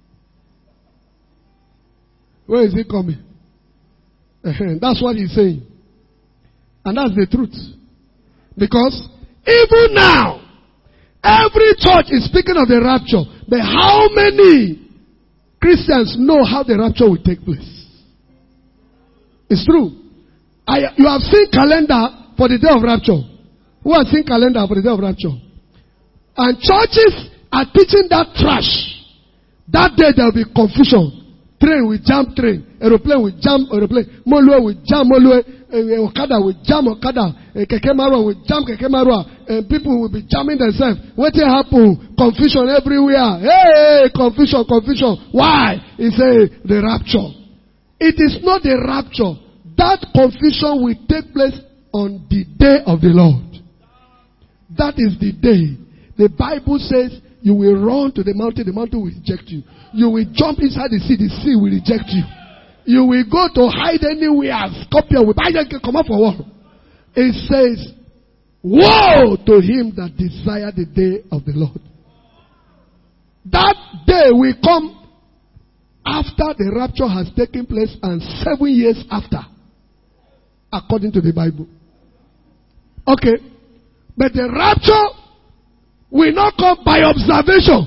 Where is it coming? That's what he's saying. And that's the truth. Because even now, every church is speaking of the rapture. But how many Christians know how the rapture will take place? It's true. You have seen calendar for the day of rapture. Who has seen calendar for the day of rapture? And churches are teaching that trash. That day there will be confusion. Train will jam train. Aeroplane will jam aeroplane. Molue will jam molue. Okada will jam Okada. Keke Marua will jam Keke Marua. People will be jamming themselves. What will happen? Confusion everywhere. Hey, confusion, confusion. Why? It's the rapture. It is not the rapture. That confusion will take place on the day of the Lord. That is the day. The Bible says You will run to the mountain will reject you. You will jump inside the sea will reject you. You will go to hide anywhere, scorpion will come up for war. It says, woe to him that desire the day of the Lord. That day will come after the rapture has taken place and 7 years after, according to the Bible. Okay. But the rapture will not come by observation.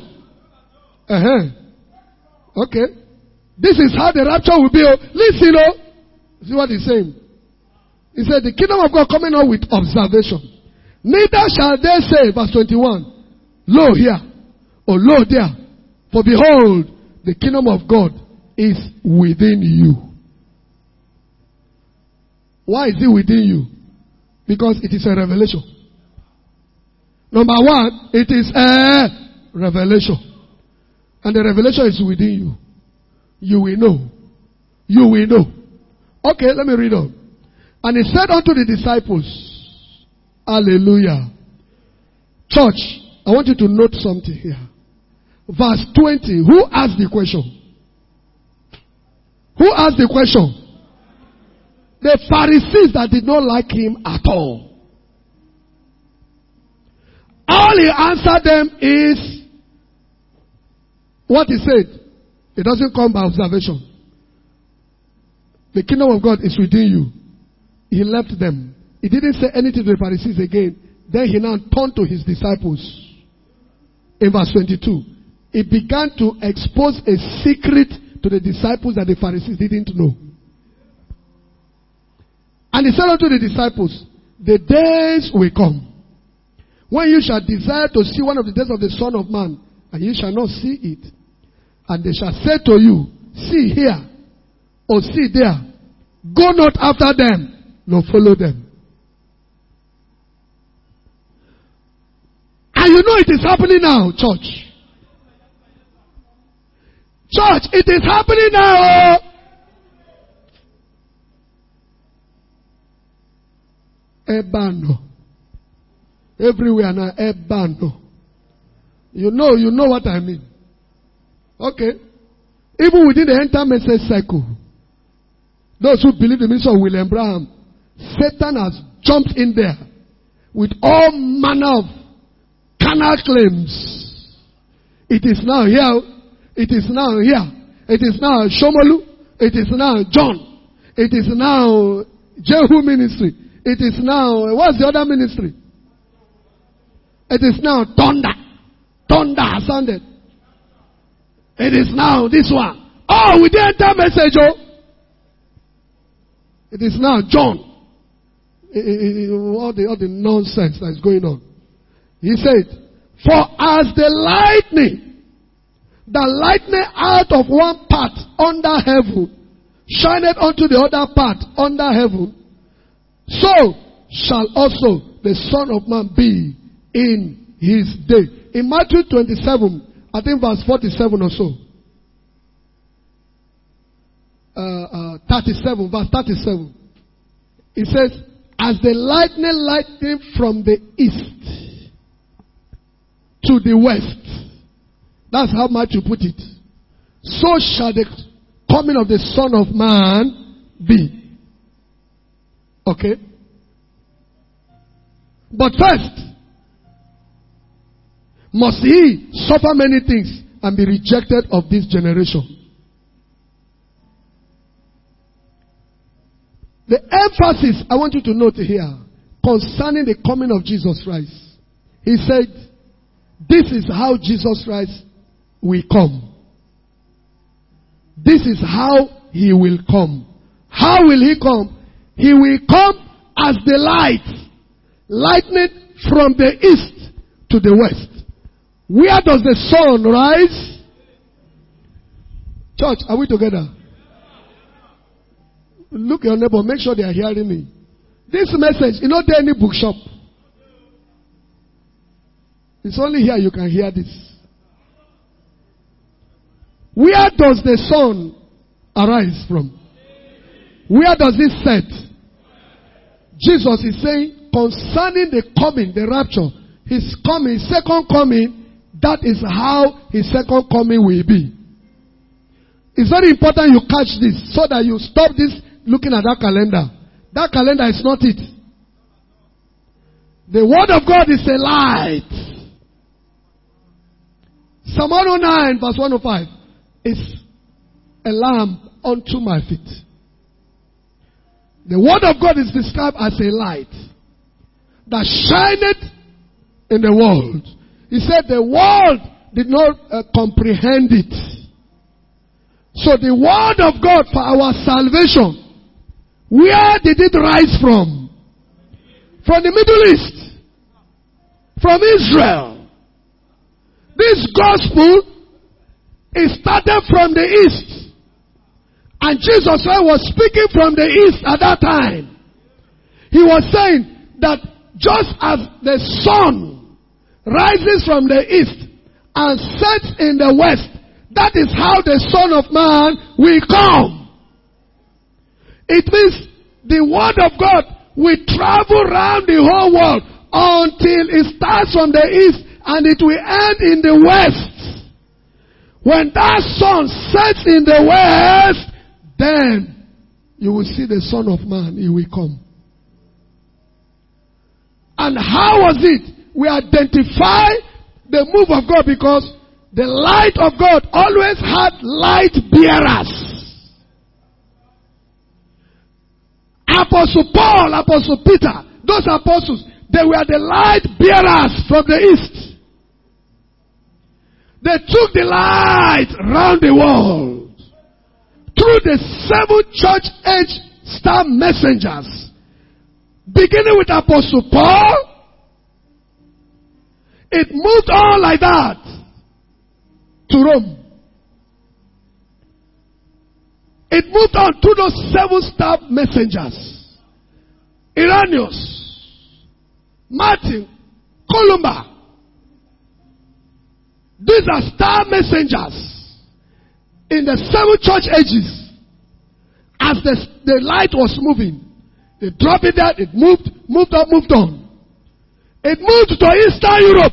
Okay. This is how the rapture will be. Listen, see what he's saying. He said, the kingdom of God coming out with observation. Neither shall they say, verse 21, lo here, or lo there. For behold, the kingdom of God is within you. Why is it within you? Because it is a revelation. Number one, it is a revelation. And the revelation is within you. You will know. You will know. Okay, let me read on. And he said unto the disciples, hallelujah. Church, I want you to note something here. Verse 20. Who asked the question? Who asked the question? The Pharisees that did not like him at all. All he answered them is what he said. It doesn't come by observation. The kingdom of God is within you. He left them. He didn't say anything to the Pharisees again. Then he now turned to his disciples. In verse 22. He began to expose a secret to the disciples that the Pharisees didn't know. And he said unto the disciples, the days will come when you shall desire to see one of the days of the Son of Man, and you shall not see it. And they shall say to you, see here, or see there. Go not after them, nor follow them. And you know it is happening now, church. Church, it is happening now. Ebano. Everywhere now, Ebano. You know what I mean. Okay. Even within the entire message cycle, those who believe the ministry of William Branham, Satan has jumped in there with all manner of carnal claims. It is now here. It is now here. It is now Shomolu. It is now John. It is now Jehu ministry. It is now, what's the other ministry? It is now Thunder. Thunder has sounded. It is now this one. Oh, we didn't enter message, oh. It is now John. All the nonsense that is going on. He said, for as the lightning out of one part under heaven shineth unto the other part under heaven, so shall also the Son of Man be in his day. In Matthew 27, I think verse 47 or so. 37, verse 37. It says, as the lightning from the east to the west. That's how much you put it. So shall the coming of the Son of Man be. Okay? But first, must he suffer many things and be rejected of this generation. The emphasis I want you to note here concerning the coming of Jesus Christ. He said, this is how Jesus Christ will come. This is how he will come. How will he come? He will come as the light, lightning from the east to the west. Where does the sun rise? Church, are we together? Look at your neighbor, make sure they are hearing me. This message, you know, there any bookshop. It's only here you can hear this. Where does the sun arise from? Where does it set? Jesus is saying concerning the coming, the rapture, his coming, second coming, That is how his second coming will be. It's very important you catch this so that you stop this looking at that calendar. That calendar is not it. The word of God is a light. Psalm 109 verse 105 is a lamp unto my feet. The word of God is described as a light that shineth in the world. He said the world did not comprehend it. So the word of God for our salvation, where did it rise from? From the Middle East. From Israel. This gospel is started from the East. And Jesus was speaking from the East at that time. He was saying that just as the sun rises from the East and sets in the West, that is how the Son of Man will come. It means the word of God will travel around the whole world until it starts from the East and it will end in the West. When that sun sets in the West, then you will see the Son of Man. He will come. And how was it? We identify the move of God because the light of God always had light bearers. Apostle Paul, Apostle Peter, those apostles, they were the light bearers from the East. They took the light around the world through the 7 church age star messengers. Beginning with Apostle Paul, it moved on like that to Rome. It moved on to those 7 star messengers. Irenaeus, Martin, Columba. These are star messengers in the 7 church ages. As the light was moving, they dropped it there, it moved up, moved on. It moved to Eastern Europe.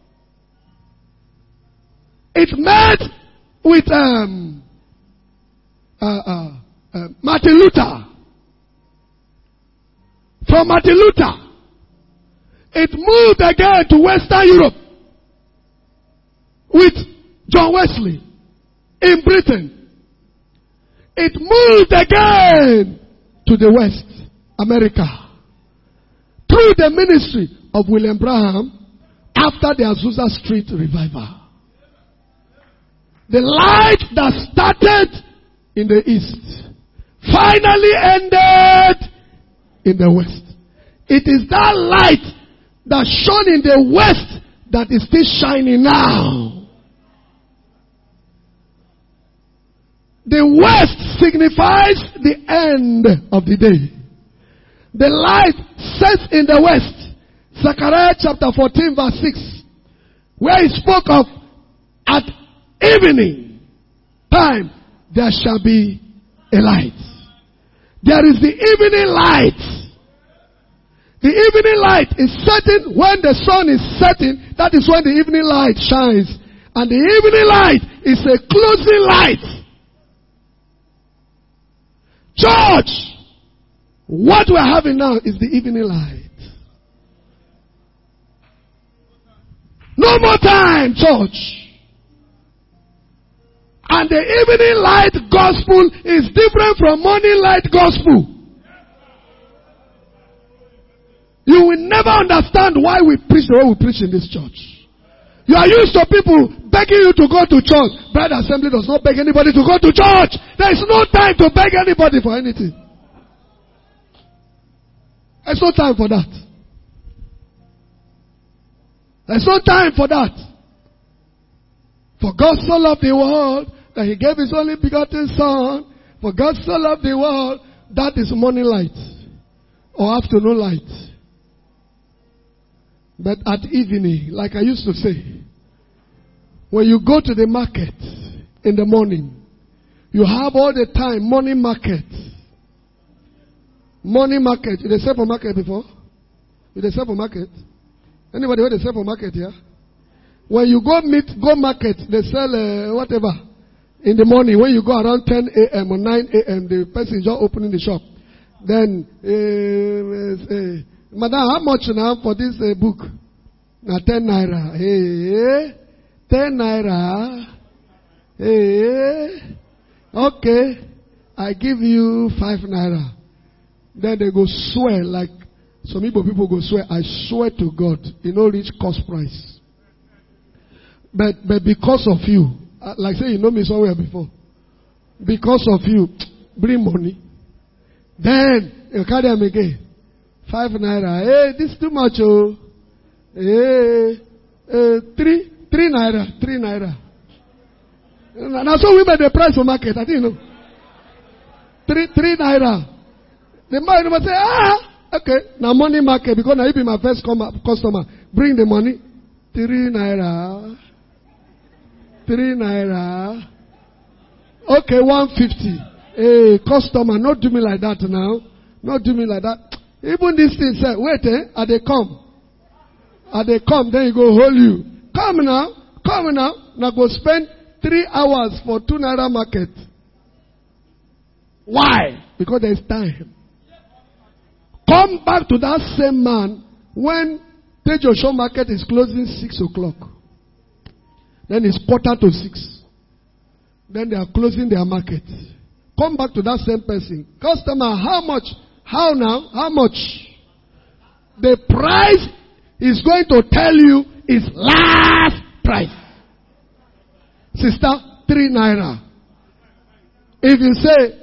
It met with Martin Luther. From Martin Luther, it moved again to Western Europe with John Wesley in Britain. It moved again to the West, America, through the ministry of William Branham after the Azusa Street revival. The light that started in the East finally ended in the West. It is that light that shone in the West that is still shining now. The West signifies the end of the day. The light sets in the West. Zechariah chapter 14 verse 6, where he spoke of at evening time there shall be a light. There is the evening light. The evening light is setting when the sun is setting. That is when the evening light shines. And the evening light is a closing light. Church, what we are having now is the evening light. No more time, church. And the evening light gospel is different from morning light gospel. You will never understand why we preach the way we preach in this church. You are used to people begging you to go to church. Bride Assembly does not beg anybody to go to church. There is no time to beg anybody for anything. There's no time for that. There's no time for that. For God so loved the world that he gave his only begotten Son. For God so loved the world, that is morning light or afternoon light. But at evening, like I used to say, when you go to the market in the morning, you have all the time morning market. Morning market. You sell for market before? You sell for market? Anybody heard they sell for market here? When you go market, they sell whatever. In the morning, when you go around 10 a.m. or 9 a.m., the person is just opening the shop. Then, Madam, how much now for this book? Now 10 naira. Hey, 10 naira. Hey, okay. I give you 5 naira. Then they go swear like some people go swear. I swear to God, you know, reach cost price. But because of you, like say you know me somewhere before. Because of you, bring money. Then you carry them again. 5 naira. Hey, this is too much, oh. Hey, 3 naira. 3 naira. Now so we made the price for market. I think you know. 3 naira. The man will say, okay, now money market because now you be my first customer. Bring the money. 3 naira. 3 naira. Okay, 150. Hey, customer, not do me like that now. Not do me like that. Even this thing said, wait, are they come? Are they come? Then you go hold you. Come now. Now go spend 3 hours for 2 naira market. Why? Because there is time. Come back to that same man when Tejo market is closing 6 o'clock. Then it's 5:45. Then they are closing their market. Come back to that same person. Customer, how much? How now? How much? The price is going to tell you is last price. Sister, 3 naira. If you say,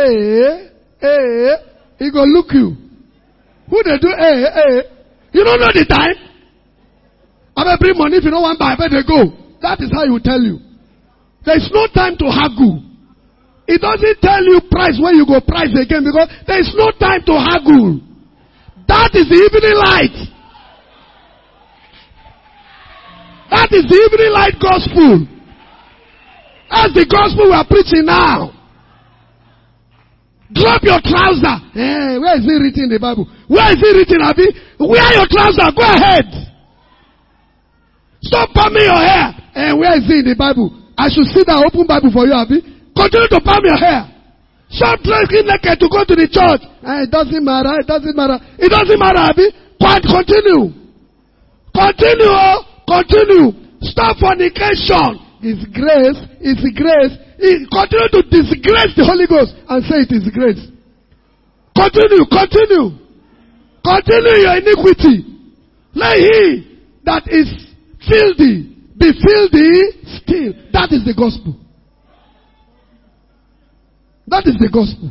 he go look you. Who they do, you don't know the time. I will bring money if you don't want buy, better go. That is how he will tell you. There is no time to haggle. It doesn't tell you price when you go price again because there is no time to haggle. That is the evening light. That is the evening light gospel. That's the gospel we are preaching now. Drop your trouser. Hey, where is it written in the Bible? Where is it written, Abi? Wear your trouser. Go ahead. Stop palming your hair. Hey, where is it in the Bible? I should see that open Bible for you, Abi. Continue to palm your hair. Stop drinking naked to go to the church. Hey, it doesn't matter. It doesn't matter. It doesn't matter, Abi. Continue. Continue. Stop fornication. It's grace. It's grace. Continue to disgrace the Holy Ghost and say it is grace. Continue your iniquity. Let he that is filthy be filthy still. That is the gospel. That is the gospel.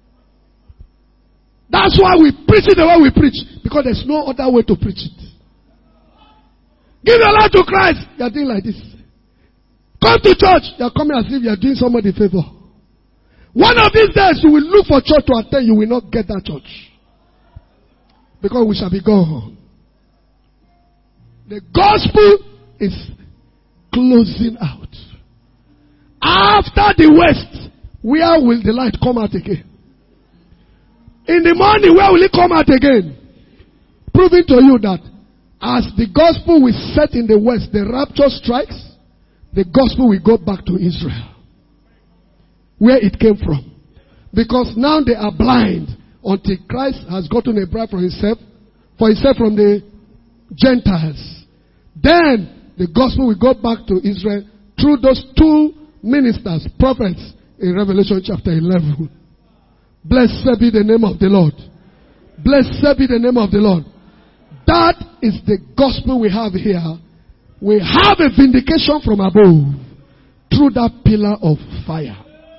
That's why we preach it the way we preach. Because there's no other way to preach it. Give your life to Christ. You are doing like this. Come to church. You are coming as if you are doing somebody a favor. One of these days you will look for church to attend. You will not get that church. Because we shall be gone. The gospel is closing out. After the west, where will the light come out again? In the morning, where will it come out again? Proving to you that as the gospel will set in the west, the rapture strikes, the gospel will go back to Israel. Where it came from. Because now they are blind until Christ has gotten a bride for himself from the Gentiles. Then the gospel will go back to Israel through those 2 ministers, prophets in Revelation chapter 11. Blessed be the name of the Lord. Blessed be the name of the Lord. That is the gospel we have here. We have a vindication from above through that pillar of fire.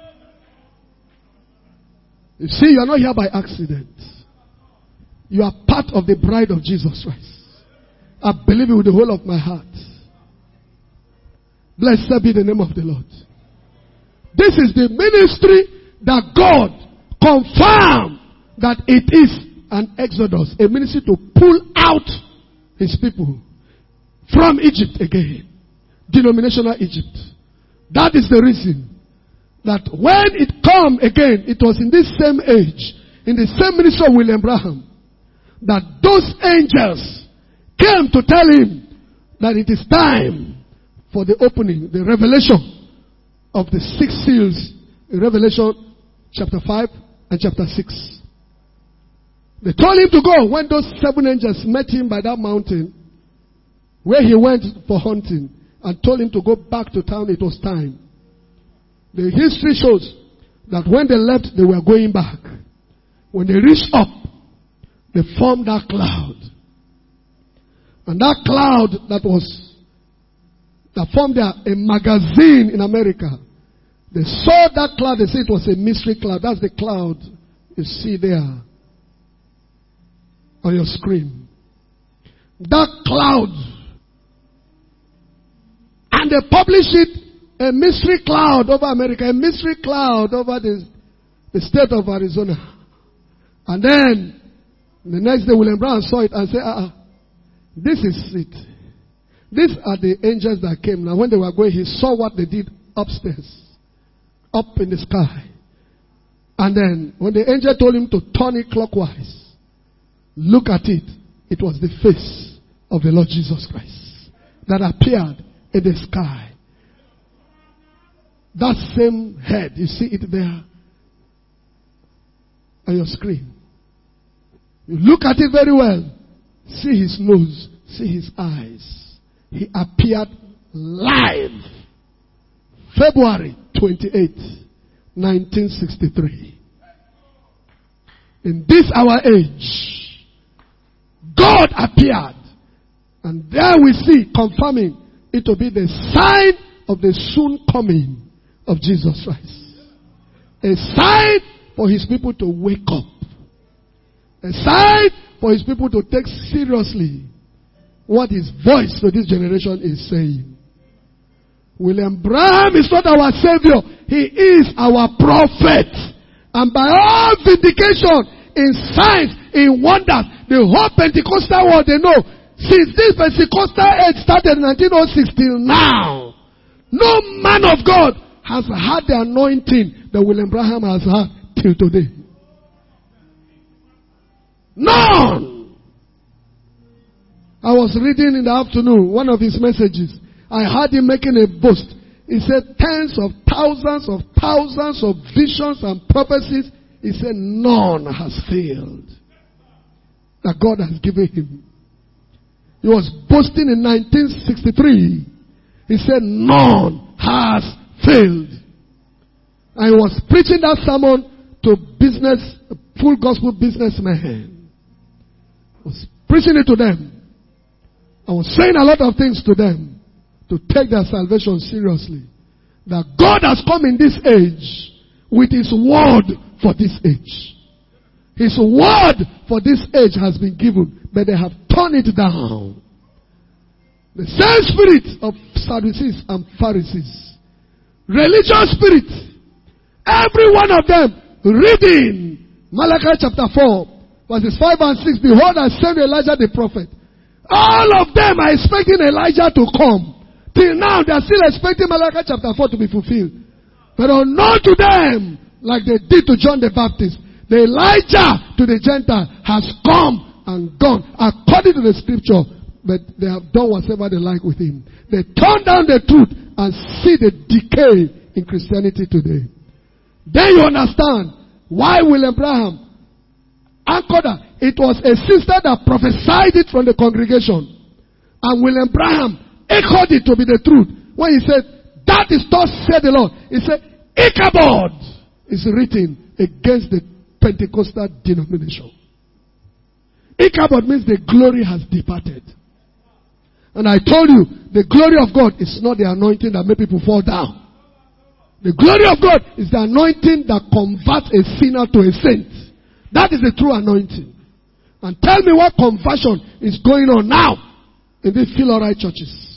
You see, you are not here by accident. You are part of the bride of Jesus Christ. I believe it with the whole of my heart. Blessed be the name of the Lord. This is the ministry that God confirmed that it is an exodus. A ministry to pull out his people from Egypt again. Denominational Egypt. That is the reason that when it come again, it was in this same age, in the same ministry of William Branham, that those angels came to tell him that it is time for the opening, the revelation of the 6 seals in Revelation chapter 5 and chapter 6. They told him to go when those 7 angels met him by that mountain where he went for hunting and told him to go back to town. It was time. The history shows that when they left, they were going back. When they reached up, they formed that cloud. And that cloud that formed there, a magazine in America. They saw that cloud, they said it was a mystery cloud. That's the cloud you see there on your screen. That cloud. And they published it, a mystery cloud over America, a mystery cloud over the state of Arizona. And then, the next day, William Branham saw it and said, this is it. These are the angels that came. Now, when they were going, he saw what they did upstairs, up in the sky. And then, when the angel told him to turn it clockwise, look at it. It was the face of the Lord Jesus Christ that appeared in the sky. That same head, you see it there on your screen. You look at it very well. See his nose. See his eyes. He appeared live. February 28, 1963. In this our age, God appeared. And there we see, confirming it to be the sign of the soon coming of Jesus Christ. A sign for his people to wake up. A sign for his people to take seriously what his voice to this generation is saying. William Branham is not our savior. He is our prophet. And by all vindication, in signs, in wonders, the whole Pentecostal world, they know, since this Pentecostal age started in 1906 till now, no man of God has had the anointing that William Branham has had till today. None. I was reading in the afternoon one of his messages. I heard him making a boast. He said tens of thousands of visions and prophecies. He said none has failed that God has given him. He was boasting in 1963. He said none has failed. And he was preaching that sermon to full gospel businessmen. I was preaching it to them. I was saying a lot of things to them to take their salvation seriously. That God has come in this age with his word for this age. His word for this age has been given, but they have torn it down. The same spirit of Sadducees and Pharisees, religious spirit, every one of them reading Malachi chapter 4, verses 5 and 6, behold, I send Elijah the prophet. All of them are expecting Elijah to come. Till now, they are still expecting Malachi chapter 4 to be fulfilled. But unknown to them, like they did to John the Baptist, the Elijah to the Gentile has come and gone according to the scripture, but they have done whatever they like with him. They turn down the truth and see the decay in Christianity today. Then you understand why William Branham anchored that. It was a sister that prophesied it from the congregation. And William Branham echoed it to be the truth. When he said, that is thus said the Lord. He said, Ichabod is written against the Pentecostal denomination. Ichabod means the glory has departed. And I told you, the glory of God is not the anointing that make people fall down. The glory of God is the anointing that converts a sinner to a saint. That is the true anointing. And tell me what conversion is going on now in these Philorite churches.